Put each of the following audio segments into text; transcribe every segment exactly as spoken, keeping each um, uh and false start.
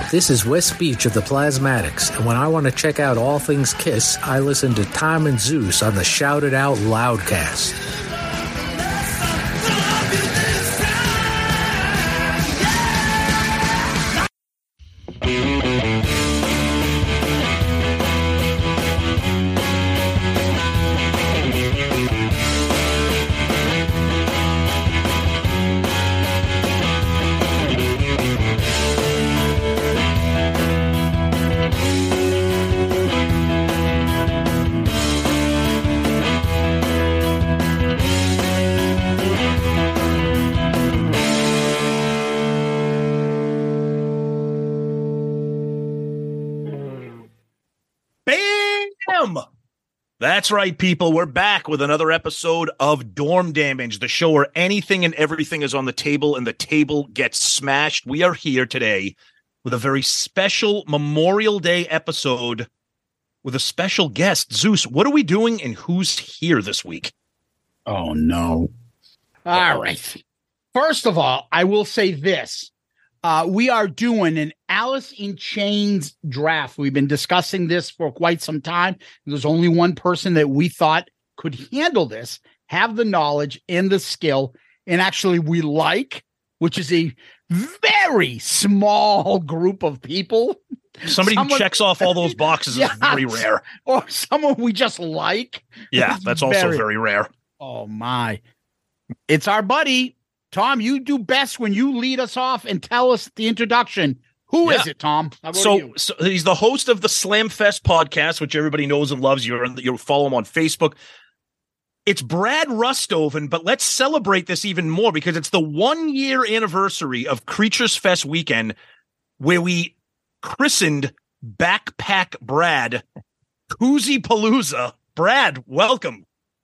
This is West Beach of the Plasmatics, and when I want to check out all things Kiss, I listen to Tom and Zeus on the Shout It Out Loudcast. That's right, people. We're back with another episode of Dorm Damage, the show where anything and everything is on the table and the table gets smashed. We are here today with a very special Memorial Day episode with a special guest. Zeus, what are we doing and who's here this week? Oh, no. All right. First of all, I will say this. Uh, we are doing an Alice in Chains draft. We've been discussing this for quite some time. There's only one person that we thought could handle this, have the knowledge and the skill, and actually we like, which is a very small group of people. Somebody someone, who checks off all those boxes yeah, is very rare. Or someone we just like. Yeah, it's that's very, also very rare. Oh, my. It's our buddy. Tom, you do best when you lead us off and tell us the introduction. Who yeah. is it, Tom? So, so he's the host of the Slam Fest podcast, which everybody knows and loves. You're you follow him on Facebook. It's Brad Rustoven, but let's celebrate this even more because it's the one year anniversary of Creatures Fest weekend where we christened Backpack Brad Koozie Palooza. Brad, welcome.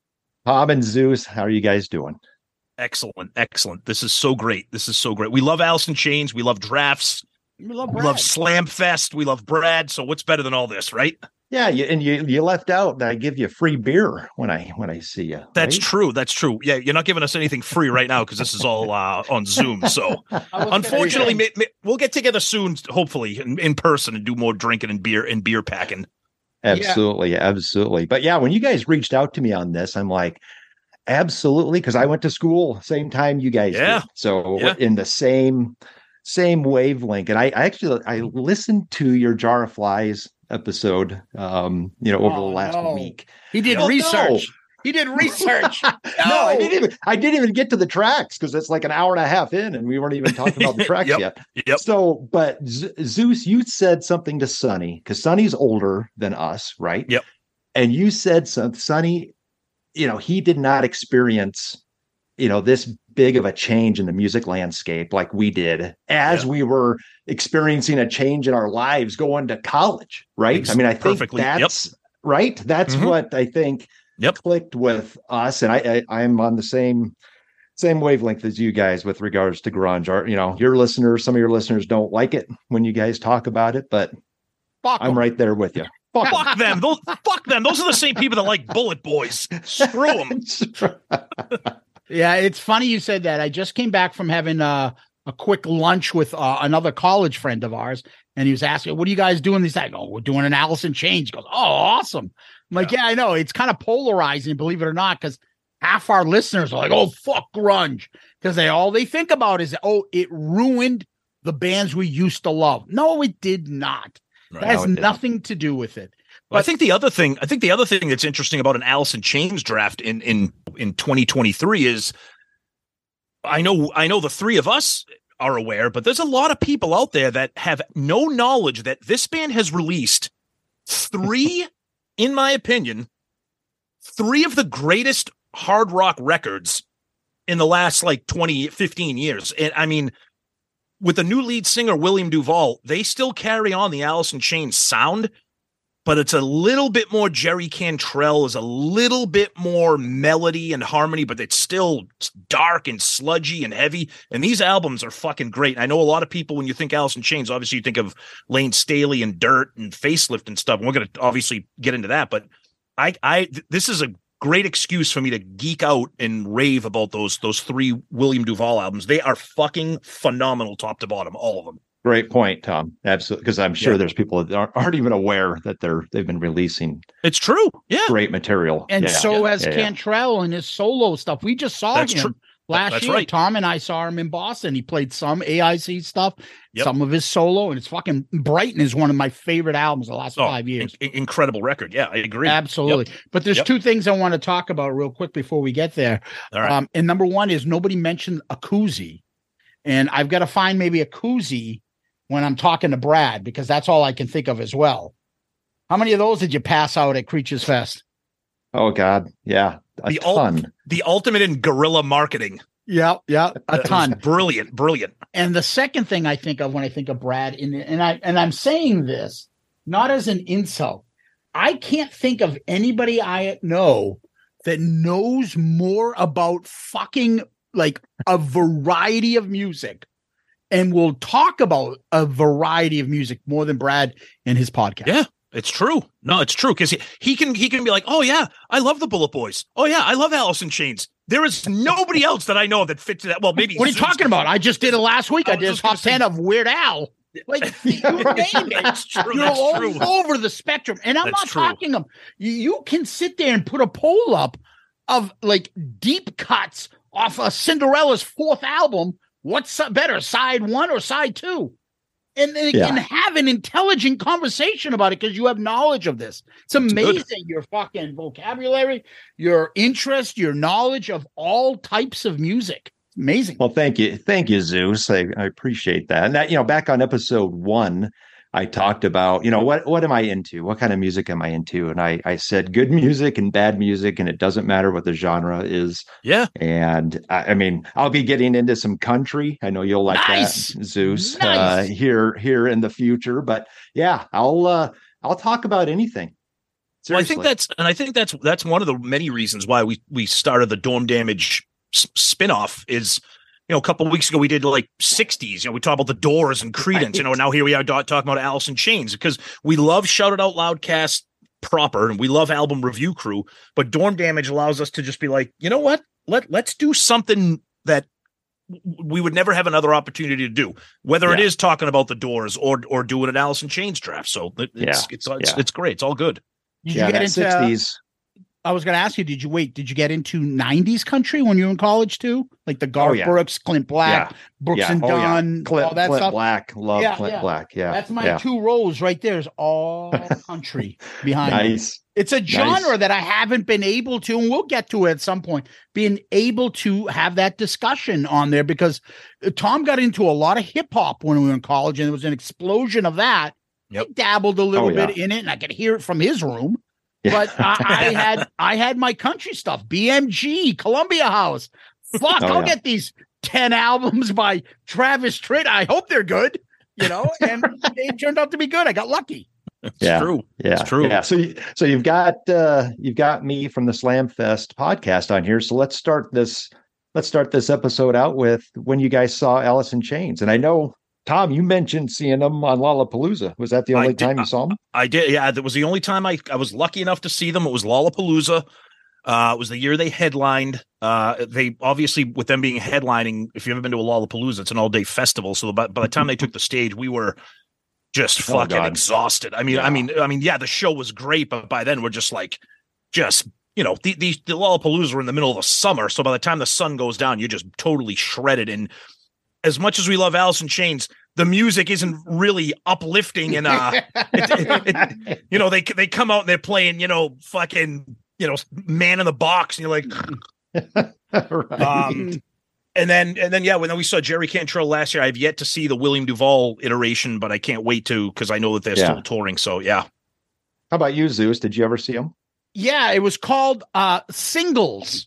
Tom and Zeus, how are you guys doing? Excellent, excellent. This is so great. This is so great. We love Alice in Chains. We love drafts. We love, we love Slam Fest. We love Brad. So what's better than all this, right? Yeah, you, and you you left out that I give you free beer when I when I see you. That's right? true. That's true. Yeah, you're not giving us anything free right now because this is all uh, on Zoom. So unfortunately, may, may, we'll get together soon, hopefully in, in person, and do more drinking and beer and beer packing. Absolutely, yeah. absolutely. But yeah, when you guys reached out to me on this, I'm like, absolutely, because I went to school same time you guys yeah. did. So yeah. in the same same wavelength. And I, I actually I listened to your Jar of Flies episode um, you know, over oh, the last no. week. He did oh, research. No. He did research. no. no, I didn't even I didn't even get to the tracks because it's like an hour and a half in and we weren't even talking about the tracks yep. yet. Yep. So, but Z- Zeus, you said something to Sonny because Sonny's older than us, right? Yep. And you said something, Sonny, you know, he did not experience, you know, this big of a change in the music landscape like we did as yeah. we were experiencing a change in our lives going to college, right? It's I mean, I think perfectly. that's yep. right. That's mm-hmm. what I think yep. clicked with us. And I, I, I'm on the same, same wavelength as you guys with regards to grunge. Or, you know, your listeners, some of your listeners don't like it when you guys talk about it, but Fuck I'm them. right there with you. Fuck, fuck them. Those, fuck them. Those are the same people that like Bullet Boys. Screw them. Yeah, it's funny you said that. I just came back from having uh, a quick lunch with uh, another college friend of ours, and he was asking, what are you guys doing? He's like, oh, we're doing an Alice in Chains. He goes, oh, awesome. I'm like, yeah. yeah, I know. It's kind of polarizing, believe it or not, because half our listeners are like, oh, fuck grunge. Because they all they think about is, oh, it ruined the bands we used to love. No, it did not. Right. That has no, nothing to do with it. But I think the other thing, I think the other thing that's interesting about an Alice in Chains draft in in in twenty twenty-three is, I know I know the three of us are aware, but there's a lot of people out there that have no knowledge that this band has released three, in my opinion, three of the greatest hard rock records in the last like twenty, fifteen years. And I mean, with the new lead singer, William Duvall, they still carry on the Alice in Chains sound, but it's a little bit more Jerry Cantrell, is a little bit more melody and harmony, but it's still dark and sludgy and heavy. And these albums are fucking great. I know a lot of people, when you think Alice in Chains, obviously you think of Lane Staley and Dirt and Facelift and stuff. And we're going to obviously get into that, but I, I, this is a great excuse for me to geek out and rave about those, those three William Duvall albums. They are fucking phenomenal top to bottom, all of them. Great point, Tom. Absolutely, because I'm sure Yeah. there's people that aren't, aren't even aware that they're they've been releasing It's true. Yeah. great material. And Yeah. so Yeah. has Yeah, yeah. Cantrell and his solo stuff. We just saw That's him true. last That's year. right. Tom and I saw him in Boston. He played some A I C stuff, Yep. some of his solo, and it's fucking Brighton is one of my favorite albums the last Oh, five years. in- incredible record. Yeah, I agree. Absolutely. But there's Yep. two things I want to talk about real quick before we get there. All right. Um, and number one is nobody mentioned a koozie. And I've got to find maybe a koozie when I'm talking to Brad, because that's all I can think of as well. How many of those did you pass out at Creatures Fest? Oh God, yeah, a The ul- ton. the ultimate in guerrilla marketing. Yeah, yeah, a That was ton. Brilliant, brilliant. And the second thing I think of when I think of Brad, and, and I and I'm saying this not as an insult. I can't think of anybody I know that knows more about fucking like a variety of music and will talk about a variety of music more than Brad in his podcast. Yeah. It's true. No, it's true because he, he can he can be like, oh yeah, I love the Bullet Boys. Oh yeah, I love Alice in Chains. There is nobody else that I know that fits that. Well, maybe. What are you Zeus- talking about? I just did it last week. I I, was did a just gonna top ten of Weird Al. Like you right. name it. That's true. You're That's all true. over the spectrum. And I'm That's not true. talking of you, you can sit there and put a poll up of like deep cuts off of Cinderella's fourth album. What's better, side one or side two? And then Yeah. can have an intelligent conversation about it because you have knowledge of this. It's good. amazing your fucking vocabulary, your interest, your knowledge of all types of music. It's amazing. Well, thank you, thank you, Zeus. I, I appreciate that. And that, you know, back on episode one, I talked about, you know, what what am I into? What kind of music am I into? And I I said good music and bad music, and it doesn't matter what the genre is. Yeah. And I, I mean, I'll be getting into some country. I know you'll like Nice. that, Zeus, Nice. uh, here here in the future. But yeah, I'll uh, I'll talk about anything. Well, I Seriously. think that's and I think that's that's one of the many reasons why we we started the Dorm Damage s- spinoff is. You know, a couple of weeks ago we did like sixties. You know, we talked about the Doors and Creedence. You know, now here we are do- talking about Alice in Chains because we love Shout It Out Loudcast proper and we love Album Review Crew. But Dorm Damage allows us to just be like, you know what? Let let's do something that w- we would never have another opportunity to do. Whether it Yeah. is talking about the Doors or or doing an Alice in Chains draft. So it- it's Yeah. it's it's, it's, Yeah. it's great. It's all good. Did yeah, you get that into sixties. I was going to ask you, did you wait? Did you get into nineties country when you were in college too? Like the Garth Oh, yeah. Brooks, Clint Black, Yeah. Brooks Yeah. and Oh, yeah. Dunn, Clint, all that Clint stuff. Black, love Yeah, Clint yeah. Black. Yeah, That's my yeah. two rows right there. Is all country behind me. Nice. It's a genre Nice. that I haven't been able to, and we'll get to it at some point, being able to have that discussion on there because Tom got into a lot of hip hop when we were in college, and there was an explosion of that. Yep. I dabbled a little Oh, yeah. bit in it, and I could hear it from his room. Yeah. But I, I had I had my country stuff, B M G, Columbia House. Fuck, Oh, I'll yeah. get these ten albums by Travis Tritt. I hope they're good, you know, and they turned out to be good. I got lucky. It's Yeah. true. Yeah, It's true. Yeah. So, you, so you've got uh, you've got me from the Slam Fest podcast on here. So let's start this. Let's start this episode out with when you guys saw Alice in Chains. And I know, Tom, you mentioned seeing them on Lollapalooza. Was that the I only did- time you saw them? I did. Yeah, that was the only time I, I was lucky enough to see them. It was Lollapalooza. Uh, it was the year they headlined. Uh, they obviously, with them being headlining, if you've ever been to a Lollapalooza, it's an all day festival. So by, by the time they took the stage, we were just Oh, fucking God. exhausted. I mean, Yeah. I mean, I mean, yeah, the show was great, but by then we're just like, just you know, the the, the Lollapalooza were in the middle of the summer. So by the time the sun goes down, you're just totally shredded. And as much as we love Alice in Chains, the music isn't really uplifting and uh it, it, it, you know they they come out and they're playing you know fucking you know Man in the Box and you're like Right. um and then and then yeah when we saw Jerry Cantrell last year. I've yet to see the William Duvall iteration, but I can't wait to because I know that they're Yeah. still touring. So yeah. How about you, Zeus? Did you ever see them? Yeah, it was called uh Singles.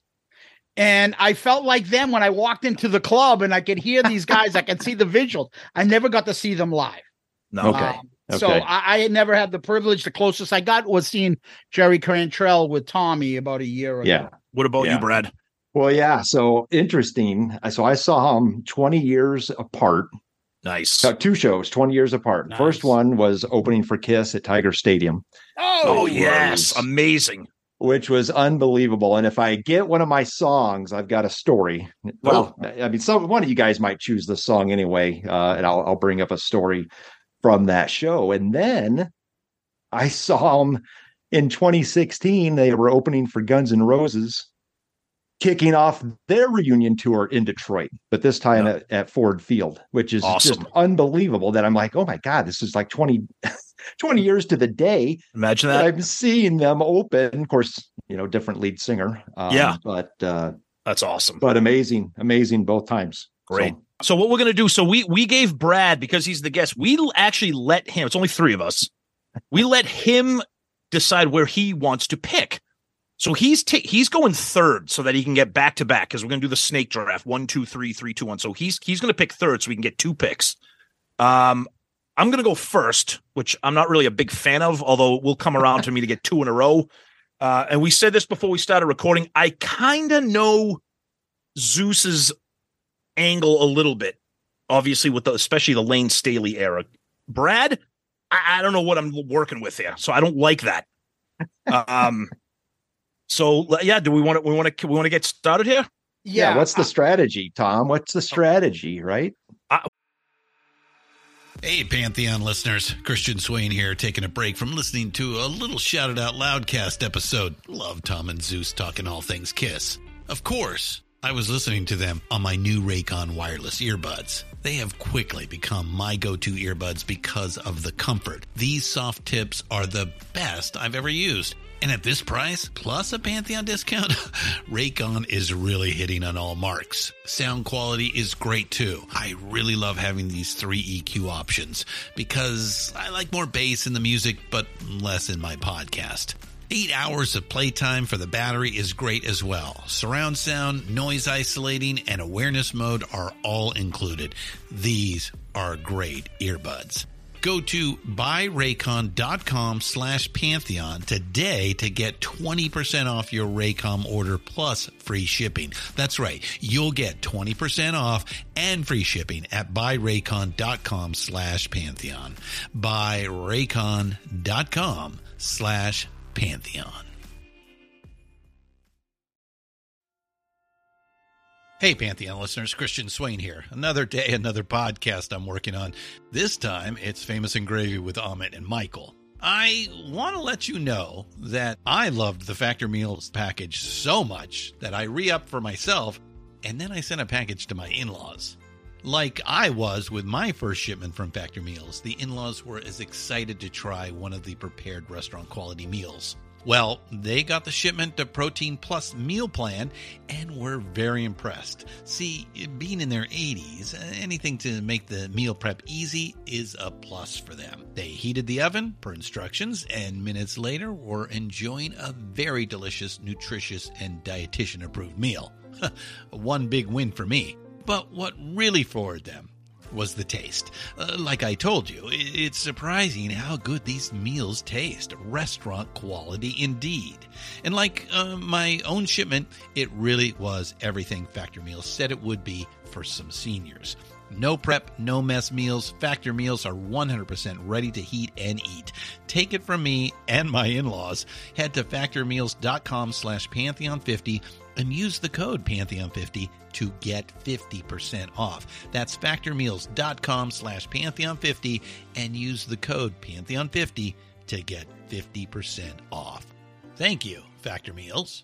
And I felt like them when I walked into the club and I could hear these guys, I could see the visuals. I never got to see them live. No. Okay. Um, So Okay. I, I had never had the privilege. The closest I got was seeing Jerry Cantrell with Tommy about a year ago. Yeah. What about Yeah. you, Brad? Well, yeah. So interesting. So I saw them twenty years apart. Nice. So two shows, twenty years apart. Nice. First one was opening for Kiss at Tiger Stadium. Oh, Oh It yes, was- amazing. which was unbelievable. And if I get one of my songs, I've got a story. Well, oh. I mean, some one of you guys might choose the song anyway, uh, and I'll, I'll bring up a story from that show. And then I saw them in twenty sixteen. They were opening for Guns N' Roses, kicking off their reunion tour in Detroit, but this time yeah. at, at Ford Field, which is awesome. Just unbelievable that I'm like, oh my God, this is like twenty, twenty years to the day. Imagine that. I'm seeing them open. Of course, you know, different lead singer. Um, yeah. But uh, that's awesome. But amazing, amazing both times. Great. So, so what we're going to do, so we, we gave Brad, because he's the guest, we actually let him, it's only three of us. We let him decide where he wants to pick. So he's t- he's going third so that he can get back to back, because we're going to do the snake draft one, two, three, three, two, one. So he's he's going to pick third so we can get two picks. Um, I'm going to go first, which I'm not really a big fan of, although we'll come around to me to get two in a row. Uh, and we said this before we started recording. I kind of know Zeus's angle a little bit, obviously, with the, especially the Lane Staley era. Brad, I, I don't know what I'm working with here, so I don't like that. Um. So yeah, do we want to we want to we want to get started here? Yeah. yeah what's the strategy, Tom? What's the strategy, right? I, hey, Pantheon listeners, Christian Swain here, taking a break from listening to a little Shout It Out Loudcast episode. Love Tom and Zeus talking all things Kiss. Of course, I was listening to them on my new Raycon wireless earbuds. They have quickly become my go-to earbuds because of the comfort. These soft tips are the best I've ever used. And at this price, plus a Pantheon discount, Raycon is really hitting on all marks. Sound quality is great too. I really love having these three E Q options because I like more bass in the music, but less in my podcast. Eight hours of playtime for the battery is great as well. Surround sound, noise isolating, and awareness mode are all included. These are great earbuds. Go to buyraycon.com slash Pantheon today to get twenty percent off your Raycom order plus free shipping. That's right. You'll get twenty percent off and free shipping at buyraycon.com slash Pantheon. Buyraycon.com slash Pantheon. Hey, Pantheon listeners, Christian Swain here. Another day, another podcast I'm working on. This time, it's Famous and Gravy with Amit and Michael. I want to let you know that I loved the Factor Meals package so much that I re-upped for myself, and then I sent a package to my in-laws. Like I was with my first shipment from Factor Meals, the in-laws were as excited to try one of the prepared restaurant quality meals. Well, they got the shipment of Protein Plus meal plan and were very impressed. See, being in their eighties, anything to make the meal prep easy is a plus for them. They heated the oven per instructions and minutes later were enjoying a very delicious, nutritious, and dietitian-approved meal. One big win for me. But what really floored them was the taste. Uh, like I told you, it's surprising how good these meals taste. Restaurant quality indeed. And like uh, my own shipment, it really was everything Factor Meals said it would be for some seniors. No prep, no mess meals. Factor Meals are one hundred percent ready to heat and eat. Take it from me and my in-laws. Head to factormeals.com slash Pantheon fifty and use the code Pantheon fifty to get fifty percent off. That's factormeals.com slash Pantheon fifty and use the code Pantheon fifty to get fifty percent off. Thank you, Factor Meals.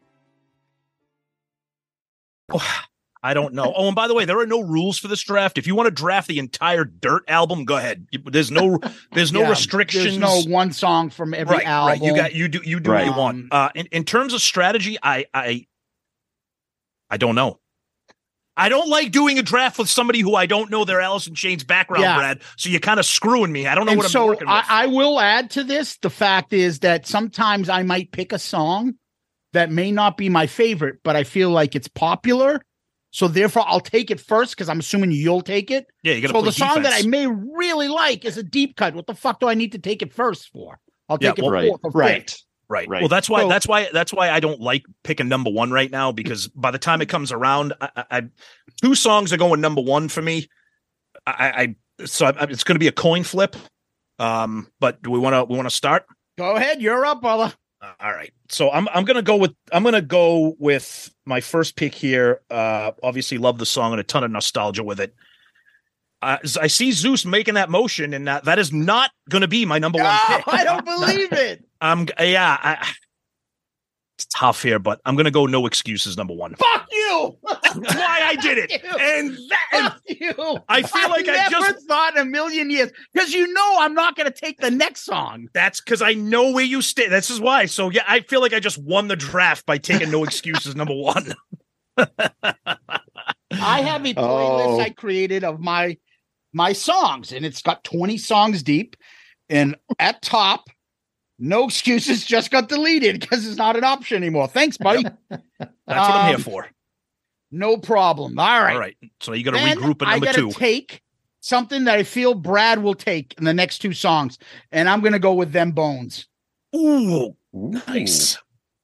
Oh, I don't know. Oh, and by the way, there are no rules for this draft. If you want to draft the entire Dirt album, go ahead. There's no, there's no yeah, restrictions. There's no one song from every right, album. Right. You got, you do, you do right. what you want. Uh, in, in terms of strategy, I, I, I don't know. I don't like doing a draft with somebody who I don't know their Alice in Chains background, yeah. Brad. So you're kind of screwing me. I don't know and what I'm so working with. I, I will add to this. The fact is that sometimes I might pick a song that may not be my favorite, but I feel like it's popular. So therefore, I'll take it first because I'm assuming you'll take it. Yeah, you got to So play the song defense. that I may really like is a deep cut. What the fuck do I need to take it first for? I'll take yeah, it well, fourth or right. fifth. Right. Right. Well, that's why. So, that's why. That's why I don't like picking number one right now, because by the time it comes around, I, I, I two songs are going number one for me. I, I so I, it's going to be a coin flip. Um, but do we want to? We want to start? Go ahead. You're up, brother. All All right. So I'm I'm gonna go with I'm gonna go with my first pick here. Uh, obviously love the song and a ton of nostalgia with it. Uh, I see Zeus making that motion, and that, that is not gonna be my number one Oh, pick. I don't believe it. I'm yeah. I, it's tough here, but I'm gonna go No Excuses number one. Fuck you. That's why I did it, Fuck you. and that and Fuck you. I feel like I never just thought in a million years, because you know I'm not going to take the next song. that's because I know where you stay. This is why. So yeah, I feel like I just won the draft by taking No Excuses number one. I have a playlist Oh. I created of my my songs, and it's got twenty songs deep. And at top, No Excuses just got deleted because it's not an option anymore. Thanks, buddy. That's what I'm here Um, for. No problem. All right. All right. So you got to Then regroup at I number gotta two. take something that I feel Brad will take in the next two songs, and I'm going to go with Them Bones. Ooh, Ooh. nice,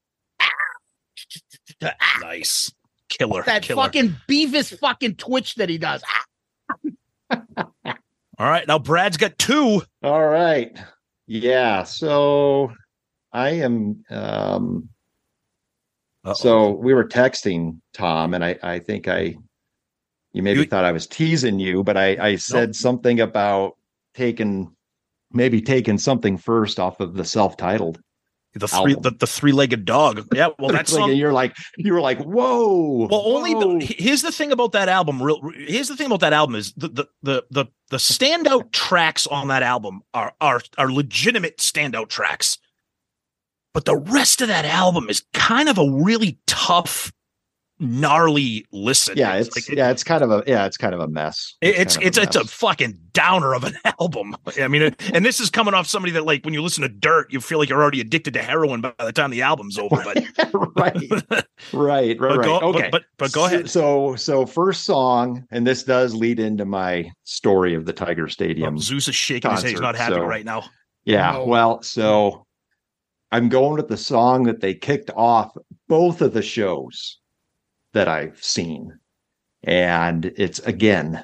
nice, killer, That killer. fucking Beavis fucking twitch that he does. All right, now Brad's got two. All right. Yeah. So I am um Uh-oh. so we were texting, Tom, and I I think I you maybe You- thought I was teasing you, but I I said Nope. something about taking maybe taking something first off of the self-titled. the three, album. the, the three-legged dog. Yeah, well, that's It's like, you're like you were like, whoa. well. Only whoa. the, here's the thing about that album. Real, here's the thing about that album is the the the the, the standout tracks on that album are are are legitimate standout tracks, but the rest of that album is kind of a really tough, gnarly listen. Yeah, it's like, it- yeah, it's kind of a yeah, it's kind of a mess. It- It's kind of it's it's a mess. fucking downer of an album. I mean, it, and this is coming off somebody that like when you listen to Dirt, you feel like you're already addicted to heroin by the time the album's over. But right, right, right, but right. go, Okay, but, but but go ahead. So, so first song, and this does lead into my story of the Tiger Stadium. Zeus is shaking his head. He's concert, not happy so- right now. Yeah, No. well, so I'm going with the song that they kicked off both of the shows that I've seen, and it's again.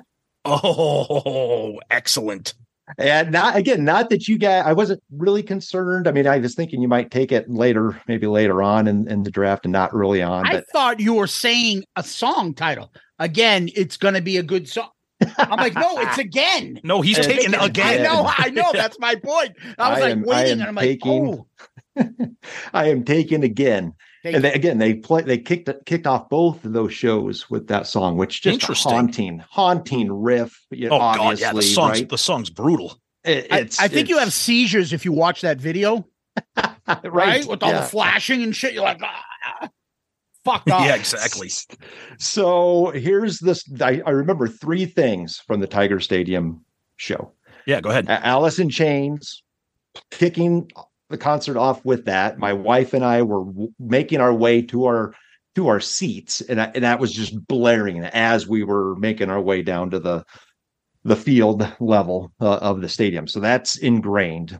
Oh, excellent. And not again, not that you guys, I wasn't really concerned. I mean, I was thinking you might take it later, maybe later on in, in the draft and not early on. I But thought you were saying a song title. Again, it's going to be a good song. I'm like, no, it's again. No, he's It's taking again. again. I know, I know. That's my point. I was I like am- I waiting, am and I'm like, taking- oh, I am taken again. take And it. they, again, they play. They kicked kicked off both of those shows with that song, which just a Interesting. haunting, haunting riff. You know, Oh god, obviously, yeah. The song's right? the song's brutal. It- I, it's, I think you have it's- seizures if you watch that video, right? right, With all yeah. the flashing and shit. You're like, ah, fucked up. Yeah, exactly. So here's this. I, I remember three things from the Tiger Stadium show. Yeah, go ahead. A- Alice in Chains, kicking the concert off with that. My wife and I were w- making our way to our to our seats, and I, and that was just blaring as we were making our way down to the the field level uh, of the stadium. So that's ingrained.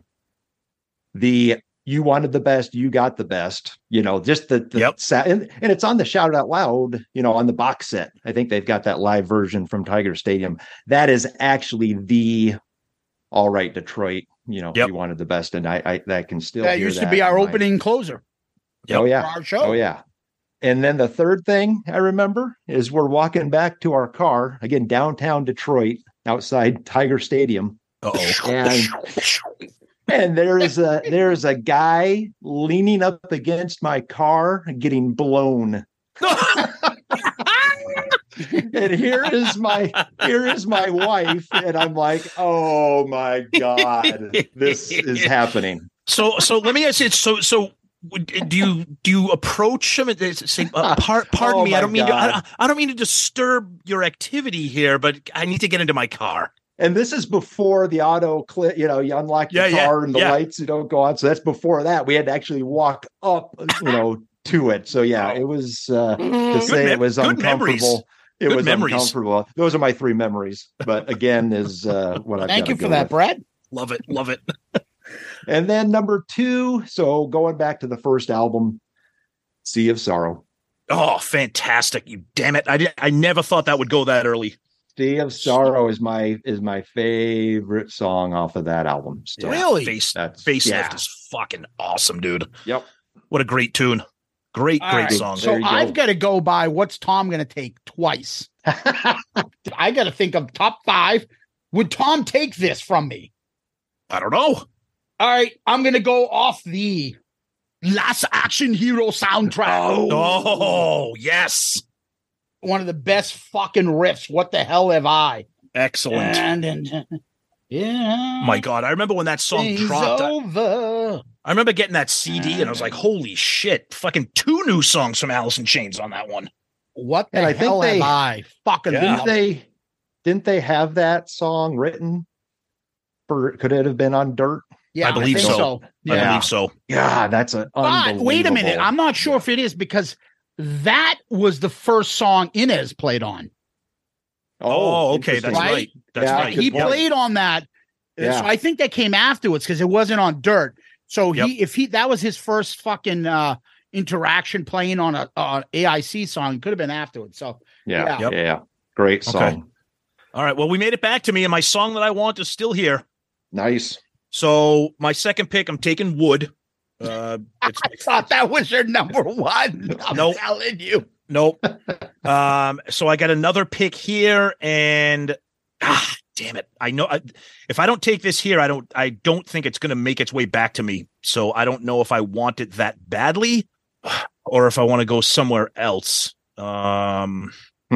The you wanted the best, you got the best. You know, just the, the Yep. sa- and, and it's on the Shout It Out Loud. You know, on the box set. I think they've got that live version from Tiger Stadium. That is actually the All Right Detroit. You know, Yep. you wanted the best, and I, I that can still. That hear used to that be in our my- opening closer Oh for yeah. our show. Oh yeah. And then the third thing I remember is we're walking back to our car again downtown Detroit, outside Tiger Stadium, Uh-oh. and and there is a there is a guy leaning up against my car and getting blown. And here is my here is my wife, and I'm like, oh my god, this is happening. So, so let me ask you. So, so would- do you do you approach him and say, uh, par, "Pardon Oh, me, I my don't mean to, God. I, I don't mean to disturb your activity here, but I need to get into my car." And this is before the auto clip, you know, you unlock the Yeah, yeah, car and the yeah. lights, you don't go on. So that's before that. We had to actually walk up, you know, to it. So yeah, it was uh to say mem- it was good memories. uncomfortable. It Good was memories. uncomfortable. Those are my three memories. But again, is uh what I've Thank gotta you for go that, with. Brad. Love it, love it. And then number two, so going back to the first album, Sea of Sorrow. Oh, fantastic! You damn it! I did, I never thought that would go that early. Sea of Sorrow is my is my favorite song off of that album. Still. Really? Face That's facelift yeah. is fucking awesome, dude. Yep. What a great tune. Great, All great right, song. So There you go. I've got to go by what's Tom going to take twice. I got to think of top five. Would Tom take this from me? I don't know. All right, I'm going to go off the Last Action Hero soundtrack. Oh, yes. One of the best fucking riffs. What the hell have I? Excellent. And, and, yeah. My God. I remember when that song Things dropped. I, over. I remember getting that C D and I was like, holy shit. Fucking two new songs from Alice in Chains on that one. What the And I think hell they- have I? Fucking Yeah. Didn't love- they didn't they have that song written for could it have been on Dirt? Yeah, I believe think so. I Yeah. believe so. Yeah, that's an But wait a minute. unbelievable- I'm not sure if it is because that was the first song Inez played on. Oh, okay. That's interesting. Right? right. That's Yeah, right. good He point. played on that. Yeah. So I think that came afterwards because it wasn't on Dirt. So Yep. he, if he, that was his first fucking uh, interaction playing on a, a A I C song. It could have been afterwards. So Yeah, Yeah. yeah, yeah. Great song. Okay. All right. Well, we made it back to me, and my song that I want is still here. Nice. So my second pick, I'm taking Wood. Uh, it's I thought that was your number one. I'm Nope. telling you. Nope. um, so I got another pick here, and ah, damn it! I know I, if I don't take this here, I don't. I don't think it's going to make its way back to me. So I don't know if I want it that badly, or if I want to go somewhere else. Um,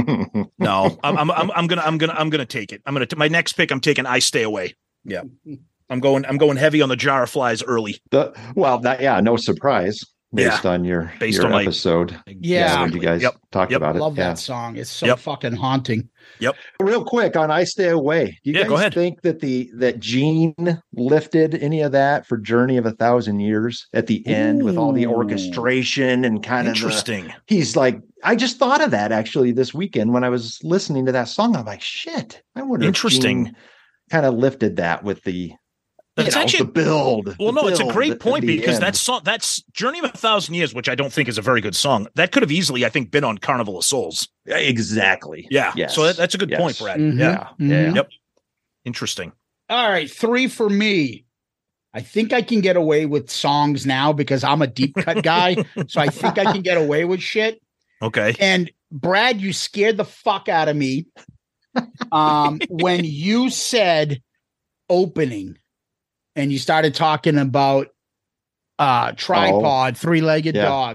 no, I'm, I'm, I'm, I'm gonna, I'm gonna, I'm gonna take it. I'm gonna. T- my next pick, I'm taking I Stay Away. Yeah, I'm going. I'm going heavy on the Jar of Flies early. The, well, that yeah, no surprise based on your Based your on my- episode. Yeah. when you guys Yep. talked Yep. about it. Love yeah. that song. It's so Yep. fucking haunting. Real quick on I Stay Away. Do you Yeah, guys go ahead. think that the that Gene lifted any of that for Journey of a Thousand Years at the end with all the Ooh. orchestration and kind of the, Interesting. he's like, I just thought of that actually this weekend when I was listening to that song. I'm like, shit, I wonder Interesting. kind of lifted that with the you That's know, actually the build. Well, the no, it's a build great at point the because end. that song, that's Journey of a Thousand Years, which I don't think is a very good song. That could have easily, I think, been on Carnival of Souls. exactly. Yeah. Yes. So that, that's a good Yes. point, Brad. Mhm. Yeah. Yeah. Yeah. Mhm. Yep. Interesting. All right, three for me. I think I can get away with songs now because I'm a deep cut guy. So I think I can get away with shit. Okay. And Brad, you scared the fuck out of me um, when you said opening and you started talking about uh, tripod, three-legged Yeah. dog.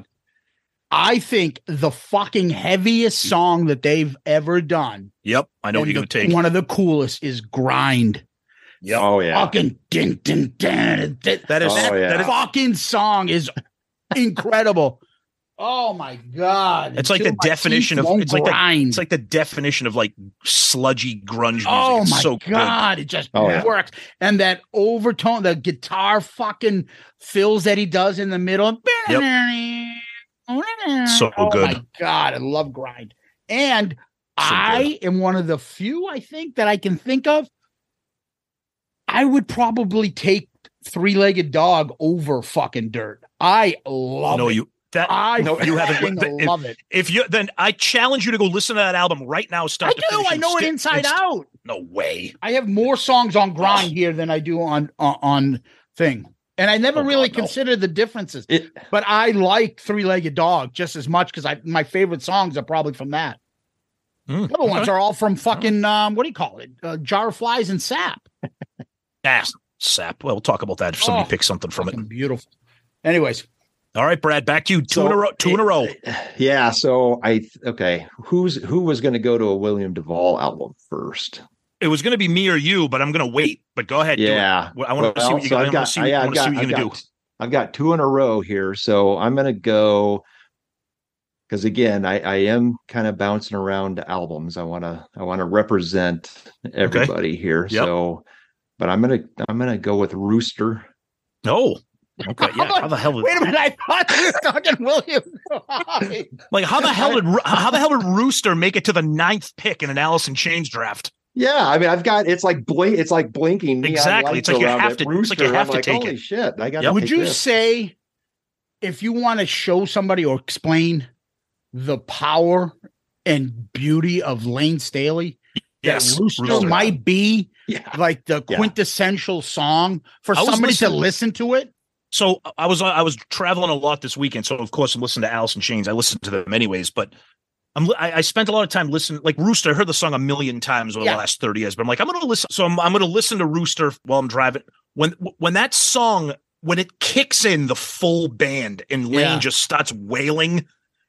I think the fucking heaviest song that they've ever done. Yep. I know what and you're going the- to take. One of the coolest is Grind. Yep. Oh yeah. Fucking ding, ding, ding, ding. That is, Oh, that yeah. that is fucking song is incredible. Oh my god! It's like the Until my definition teeth of- won't it's like the- grind. it's like the definition of like sludgy grunge music. oh It's my so good. god, it just Oh, yeah. works. And that overtone, the guitar fucking fills that he does in the middle. So oh good. my god, I love Grind. And I am one of the few I think that I can think of. I would probably take Three-Legged Dog over fucking Dirt. I love No, it. you that I no, you haven't. fucking if- love it. If you then I challenge you to go listen to that album right now. Start I to do. finish I and know it stick- inside and st- out. No way. I have more songs on Grind here than I do on on, on Thing, and I never Oh, really God, no. considered the differences. It, But I like Three-Legged Dog just as much because I my favorite songs are probably from that. Mm, The other ones okay. are all from fucking um, what do you call it? Uh, Jar of Flies and Sap. Ah, sap. Well, we'll talk about that if somebody Oh, picks something from it. Fucking beautiful. Anyways, All right, Brad, back to you. Two So, in a row. Two in a row. yeah. So I okay. Who's who was going to go to a William Duvall album first? It was going to be me or you, but I'm going to wait. But go ahead. do it. Yeah. Well, I want to see what you so got. I I've want to see, yeah, I I've want to see got- what you're I've going to got- do. I've got two in a row here, so I'm going to go because again, I, I am kind of bouncing around albums. I want to I want to represent everybody here. Yep. So, but I'm gonna I'm gonna go with Rooster. No. Okay. Yeah. How the hell? Did, wait a minute. I thought you were talking William. like how the hell did Ro- how the hell did Rooster make it to the ninth pick in an Alice in Chains draft? Yeah, I mean, I've got it's like blink, it's like blinking. neon Exactly. lights It's like you around have it. to- it's Rooster. like you have I'm to like, take holy it. shit! I got. Yep. Would you say if you want to show somebody or explain the power and beauty of Lane Staley, Yes. that Rooster, Rooster. might be Yeah. like the Yeah. quintessential song for I was somebody to listening- listen to it? So I was I was traveling a lot this weekend. So of course I'm listening to Alice in Chains. I listen to them anyways, but I'm I, I spent a lot of time listening. Like Rooster, I heard the song a million times over Yeah. the last thirty years. But I'm like, I'm going to listen. So I'm I'm going to listen to Rooster while I'm driving. When when that song when it kicks in the full band and Lane Yeah. just starts wailing,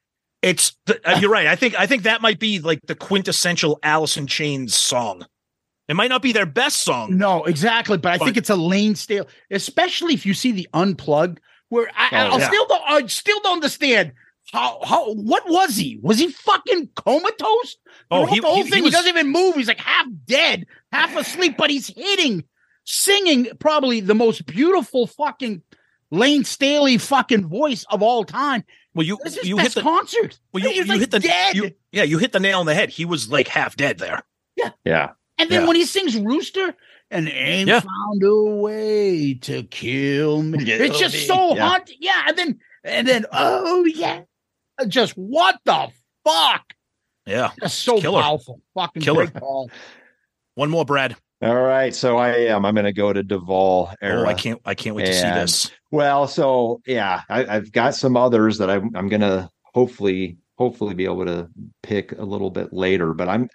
it's uh, you're right. I think I think that might be like the quintessential Alice in Chains song. It might not be their best song. No, exactly. But I But- think it's a Lane Staley, especially if you see the unplugged, where I, Oh, I yeah. still don't, I still don't understand how, how, what was he? Was he fucking comatose? Oh, Throughout he- the whole he- thing, he he, was- doesn't even move. He's like half dead, half asleep, but he's hitting, singing probably the most beautiful fucking Lane Staley fucking voice of all time. Well, you This is you best hit the concert. well, you, He was you like hit the dead. you, yeah you hit the nail on the head. He was like half dead there. Yeah. And then Yeah. when he sings Rooster and ain't Yeah. found a way to kill me, Kill it's just me. so Yeah. haunting. Yeah. And then, and then, oh, yeah. Just what the fuck? Yeah. Just so Killer. powerful. Fucking Killer. Greg Paul. One more, Brad. All right. So I am. I'm going to go to Duvall era. Oh, I can't I can't wait to see And- this. Well, so yeah, I, I've got some others that I'm, I'm going to hopefully, hopefully be able to pick a little bit later, but I'm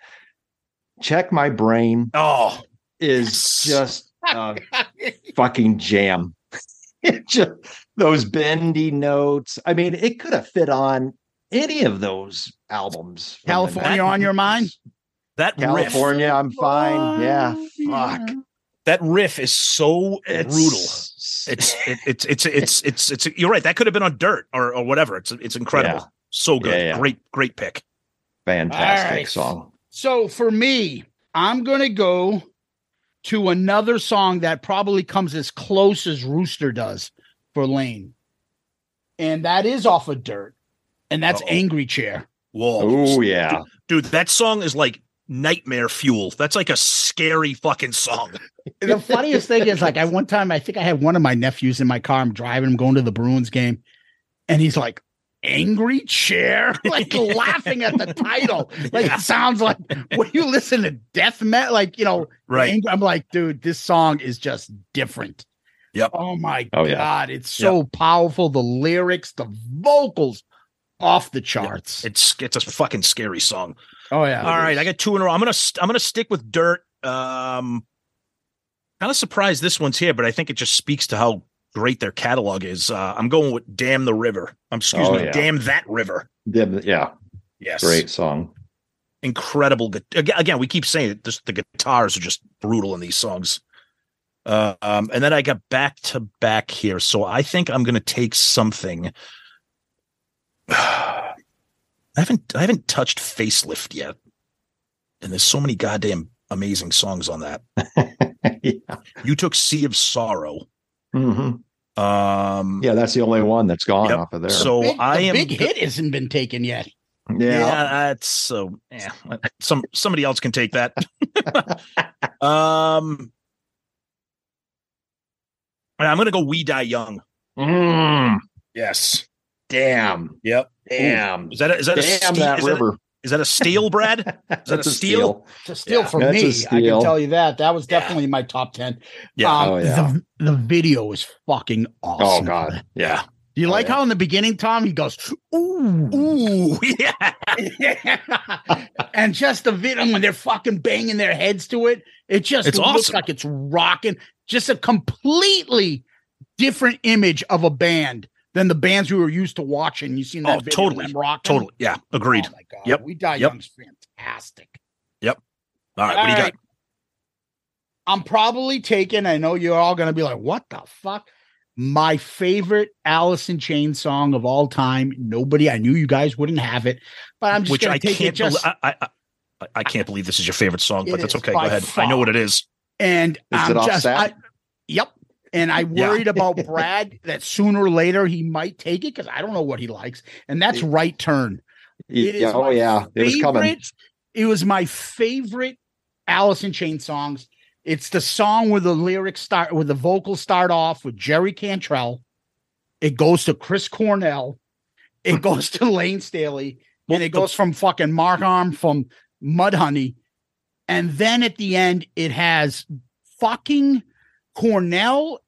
Check My Brain Oh, is Yes. just a fucking jam. It just, those bendy notes. I mean, it could have fit on any of those albums. from the California on your mind? that riff. California, I'm fine. Yeah. Fuck. That riff is so It's brutal. It's it, it's it's it's it's it's you're right. That could have been on Dirt or or whatever. It's it's incredible. Yeah. So good. Yeah, yeah. Great great pick. fantastic All right. song. So for me, I'm going to go to another song that probably comes as close as Rooster does for Lane. And that is off of Dirt. And that's Uh-oh. Angry Chair. Whoa. Oh yeah. Dude, that song is like nightmare fuel. That's like a scary fucking song. The funniest thing is, like, I one time I think I had one of my nephews in my car. I'm driving, I'm going to the Bruins game, and he's like, "Angry Chair," like laughing at the title. Like Yeah. it sounds like when you listen to death metal, like you know, Right. Ang- I'm like, dude, this song is just different. Yep. Oh my Oh, yeah. god, it's so powerful. The lyrics, the vocals, off the charts. It's it's a fucking scary song. Oh yeah. All right, I got two in a row. I'm gonna st- I'm gonna stick with Dirt. Um, kind of surprised this one's here, but I think it just speaks to how great their catalog is. Uh, I'm going with "Damn the River." I'm excuse Oh, me, yeah. "Damn That River." Yeah, yeah, Yes, great song. incredible. gu- Again, again, we keep saying it. Just the guitars are just brutal in these songs. Uh, um, and then I got back to back here, so I think I'm gonna take something. I haven't I haven't touched Facelift yet, and there's so many goddamn amazing songs on that. yeah. You took Sea of Sorrow. Mhm. Um, Yeah, that's the only one that's gone Yep. off of there. So Big- I the am big hit hasn't been taken yet. Yeah, yeah. that's so. Yeah, some somebody else can take that. um, I'm gonna go "We Die Young." Mm, Yes. damn. Yep. Damn. Is that a, is that a Damn ste- that is that a- river. is that a steal, Brad? Is that That's a steal? It's a steal Yeah. for That's a me. I steal. can tell you that. That was Yeah. definitely my top ten. Yeah. Um, Oh, yeah. the, the video is fucking Oh awesome. God. Yeah. Do you Oh, like yeah. how in the beginning, Tom, he goes, ooh, Ooh. Yeah. and just the video when they're fucking banging their heads to it, it just It's looks awesome. like it's rocking. Just a completely different image of a band than the bands we were used to watching. You seen that Oh, video totally. of them rocking? Totally. Yeah. Agreed. Oh my god. Yep. We Die Yep. Young's fantastic. All right. What do you All got? right. I'm probably taking, I know you're all going to be like, what the fuck? My favorite Alice in Chains song of all time. Nobody, I knew you guys wouldn't have it, but I'm just Which going I to take it can't. just, Believe, I, I, I, I can't believe this is your favorite song, It but that's is okay. Go by ahead. far. I know what it is. and Is I'm it just, offset? I, yep. And I Yeah. worried about Brad that sooner or later he might take it because I don't know what he likes. And that's Right Turn. It is Yeah, oh my yeah. It was coming. favorite- It was my favorite Alice in Chains songs. It's the song where the lyrics start, where the vocals start off with Jerry Cantrell. It goes to Chris Cornell. It goes to Lane Staley. Well, and it the- goes from fucking Mark Arm from Mudhoney. And then at the end, it has fucking Cornell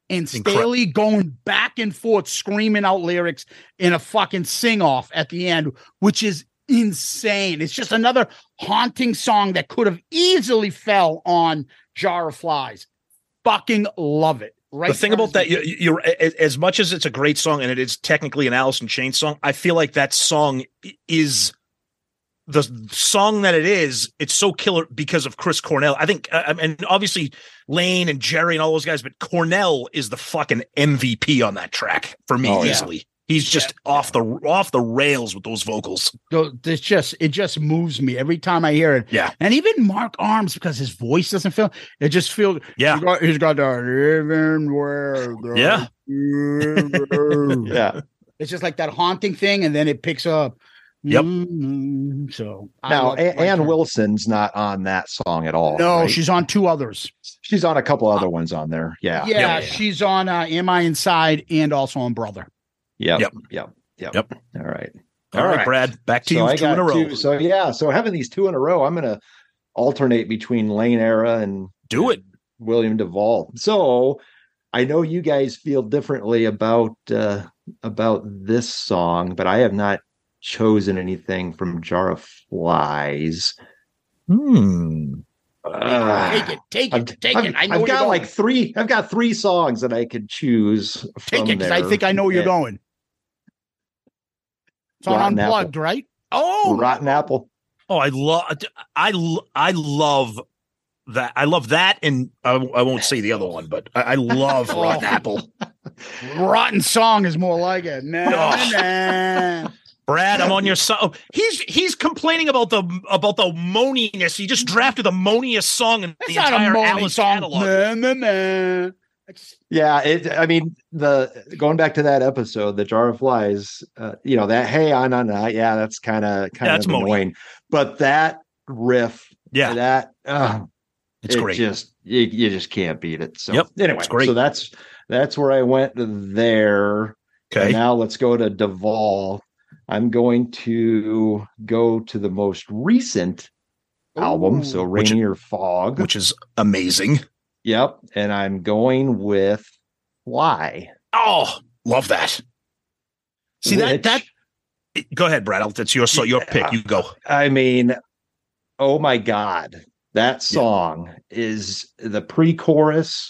and Staley going back and forth, screaming out lyrics in a fucking sing off at the end, which is insane. It's just another haunting song that could have easily fell on Jar of Flies. Fucking love it. Right. The thing about that, you, you're as much as it's a great song and it is technically an Alice in Chains song, I feel like that song is the song that it is. It's so killer because of Chris Cornell. I think, uh, and obviously Lane and Jerry and all those guys, but Cornell is the fucking M V P on that track for me, oh, easily. Yeah. He's just yeah, off yeah. the off the rails with those vocals. So it's just it just moves me every time I hear it. Yeah, and even Mark Arms, because his voice doesn't feel it just feels. Yeah, he's got, he's got that even where yeah yeah. It's just like that haunting thing, and then it picks up. Yep. Mm-hmm. So now Ann Wilson's not on that song at all. No, right? she's on two others. She's on a couple other ones on there. Yeah, yeah, yeah, yeah. she's on uh, Am I Inside and also on Brother. Yep. Yep. Yep. Yep. Yep. All right. All, All right, right, Brad. Back to so you. I two got in a row. Two, so yeah. So having these two in a row, I'm going to alternate between Lane Era and do it. William Duvall. So I know you guys feel differently about uh, about this song, but I have not chosen anything from Jar of Flies. Hmm. Uh, take it, take it, I've, take I've, it. I know I've got going. like three. I've got three songs that I could choose. Take from it because I there. think I know where you're Yeah. going. It's on Rotten Unplugged, Apple. right? Oh, Rotten Apple. Oh, I love, I, lo- I love that. I love that, and I, I won't say the other one, but I, I love Oh. Rotten Apple. Rotten Song is more like it. Nah, Oh. nah. Brad, I'm on your side. Oh, he's he's complaining about the about the moaniness. He just drafted the moaniest song in That's the not a entire moaning Alice song. catalog. Nah, nah, nah. It's- Yeah, it. I mean, the going back to that episode, the Jar of Flies. Uh, you know that. Hey, on on on. Yeah, that's kind of kind Yeah, of that's moany. annoying. But that riff, Yeah, that uh, it's it great. Just you, you just can't beat it. So Yep, anyway, it's great. so that's that's where I went there. Okay. And now let's go to Duvall. I'm going to go to the most recent album, so Ooh. Which- Rainier Fog. Which is amazing. Yep, and I'm going with Fly. Oh, love that. See that Which- that. Go ahead, Brad. That's your so your pick. You go. I mean, oh my God, that song is the pre-chorus.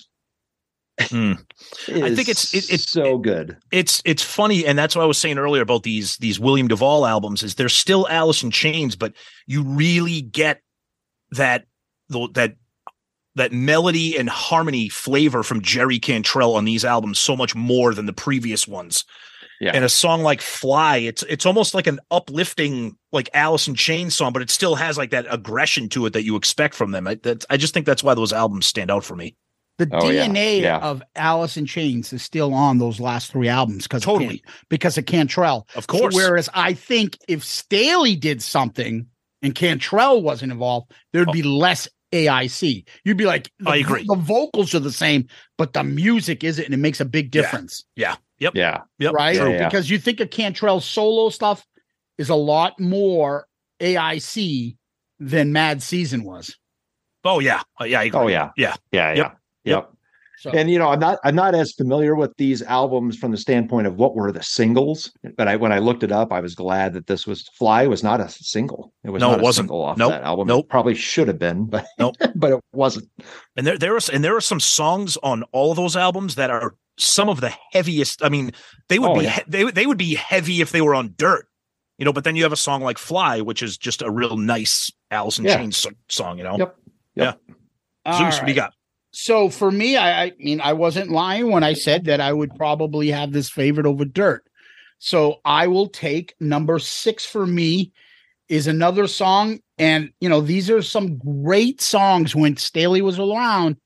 Mm. I think it's it, it's so good. It's it's funny, and that's what I was saying earlier about these these William Duvall albums. Is they're still Alice in Chains, but you really get that that that melody and harmony flavor from Jerry Cantrell on these albums so much more than the previous ones. Yeah. And a song like Fly, it's it's almost like an uplifting like Alice in Chains song, but it still has like that aggression to it that you expect from them. I, that's, I just think that's why those albums stand out for me. The Oh, D N A yeah, yeah. of Alice in Chains is still on those last three albums because Totally. because of Cantrell. Of course. So whereas I think if Staley did something and Cantrell wasn't involved, there'd Oh. be less A I C. You'd be like, the, I agree. The vocals are the same, but the music isn't, and it makes a big Yeah. difference, Yeah. Yep. Yeah. Yep. right? True. Yeah. Because you think of Cantrell's solo stuff is a lot more A I C than Mad Season was. Oh yeah. Uh, yeah. I agree. Oh yeah. Yeah. Yeah. Yep. Yeah. Yep. So And you know, I'm not I'm not as familiar with these albums from the standpoint of what were the singles, but I when I looked it up, I was glad that this was Fly was not a single. It was No, not it a wasn't. single off Nope. that album. Nope. It probably should have been, but Nope. but it wasn't. And there, there are, and there are some songs on all of those albums that are some of the heaviest. I mean, they would Oh, be, yeah. he- they would, they would be heavy if they were on dirt, you know, but then you have a song like Fly, which is just a real nice Alice in Yeah. Chains so- song, you know? Yep. Yep. all Zeus, what do you right. got? So for me, I, I mean, I wasn't lying when I said that I would probably have this favorite over Dirt. So I will take number six for me is another song. And, you know, these are some great songs when Staley was around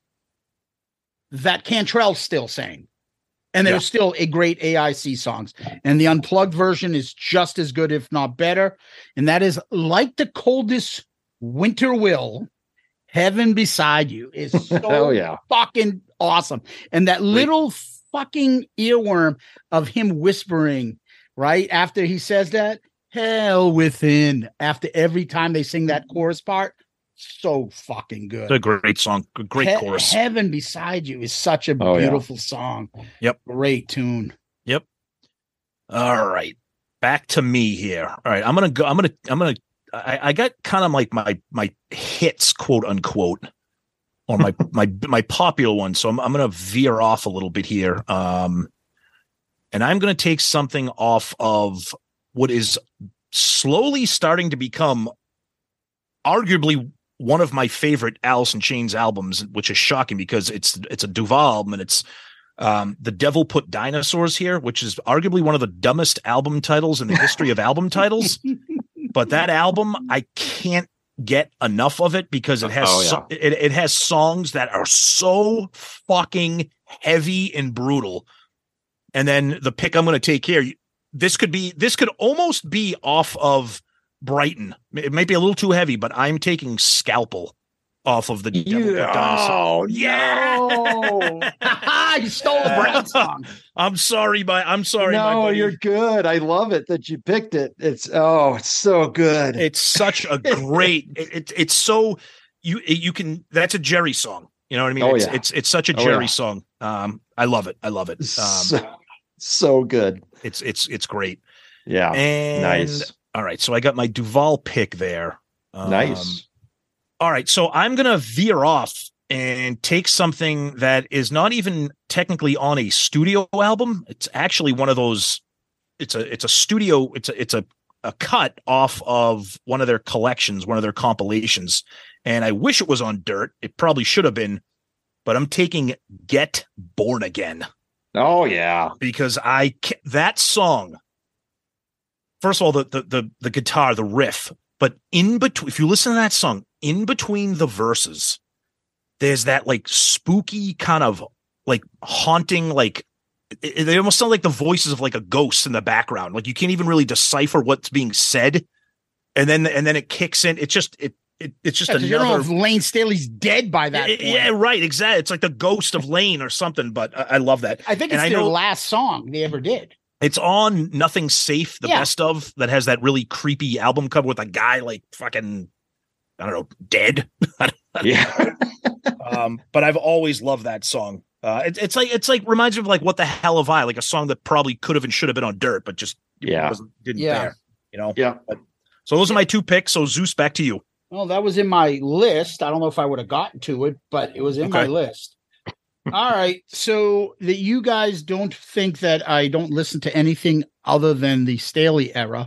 that Cantrell still sang. And they're Yeah. still a great A I C songs. And the unplugged version is just as good, if not better. And that is Like the Coldest Winter Will, Heaven Beside You is so Oh yeah. fucking awesome. And that little fucking earworm of him whispering right after he says that, hell within, after every time they sing that chorus part, so fucking good. It's a great song. Great He- chorus. Heaven Beside You is such a Oh, yeah. beautiful song. Yep. Great tune. Yep. All right. Back to me here. All right. I'm gonna go. I'm gonna. I'm gonna. I, I got kind of like my my hits, quote unquote, or my my my popular ones. So I'm I'm gonna veer off a little bit here. Um, and I'm gonna take something off of what is slowly starting to become arguably one of my favorite Alice in Chains albums, which is shocking because it's it's a Duval album and it's um, The Devil Put Dinosaurs Here, which is arguably one of the dumbest album titles in the history of album titles. But that album, I can't get enough of it because it has Oh, yeah. so, it, it has songs that are so fucking heavy and brutal. And then the pick I'm going to take here, this could be this could almost be off of Brighton. It might be a little too heavy, but I'm taking Scalpel off of the Devil Put Dinosaurs. Oh, Yeah. no. You stole a Brad song. I'm sorry, my I'm sorry, my No, buddy. you're good. I love it that you picked it. It's oh, it's so good. It's such a great. it, it, it's so you you can. That's a Jerry song. You know what I mean? Oh, it's, yeah. it's it's such a Oh, Jerry yeah. song. Um, I love it. I love it. Um, so, so good. it's it's it's great. Yeah. And Nice. all right, so I got my Duval pick there. Um, Nice. All right, so I'm gonna veer off and take something that is not even technically on a studio album. It's actually one of those. It's a it's a studio. It's a it's a a cut off of one of their collections, one of their compilations. And I wish it was on Dirt. It probably should have been, but I'm taking Get Born Again Oh yeah. because I ca- that song. First of all, the the the the guitar, the riff, but in between, if you listen to that song, in between the verses, there's that like spooky kind of like haunting, like it, they almost sound like the voices of like a ghost in the background. Like you can't even really decipher what's being said, and then and then it kicks in. It's just it. It, it's just Yeah, 'cause you don't know another. if Lane Staley's dead by that point. Yeah, right. Exactly. It's like the ghost of Lane or something. But I, I love that. I think And it's I their know- last song they ever did. It's on Nothing Safe, the Yeah. best of, that has that really creepy album cover with a guy like fucking, I don't know, dead. Yeah. um, but I've always loved that song. Uh, it, it's like it's like reminds me of like What the Hell Have I, like a song that probably could have and should have been on Dirt, but just Yeah. wasn't, didn't Yeah. fare, you know. Yeah. But, so those are my two picks. So Zeus, back to you. Well, that was in my list. I don't know if I would have gotten to it, but it was in my Okay. list. All right. So that you guys don't think that I don't listen to anything other than the Staley era.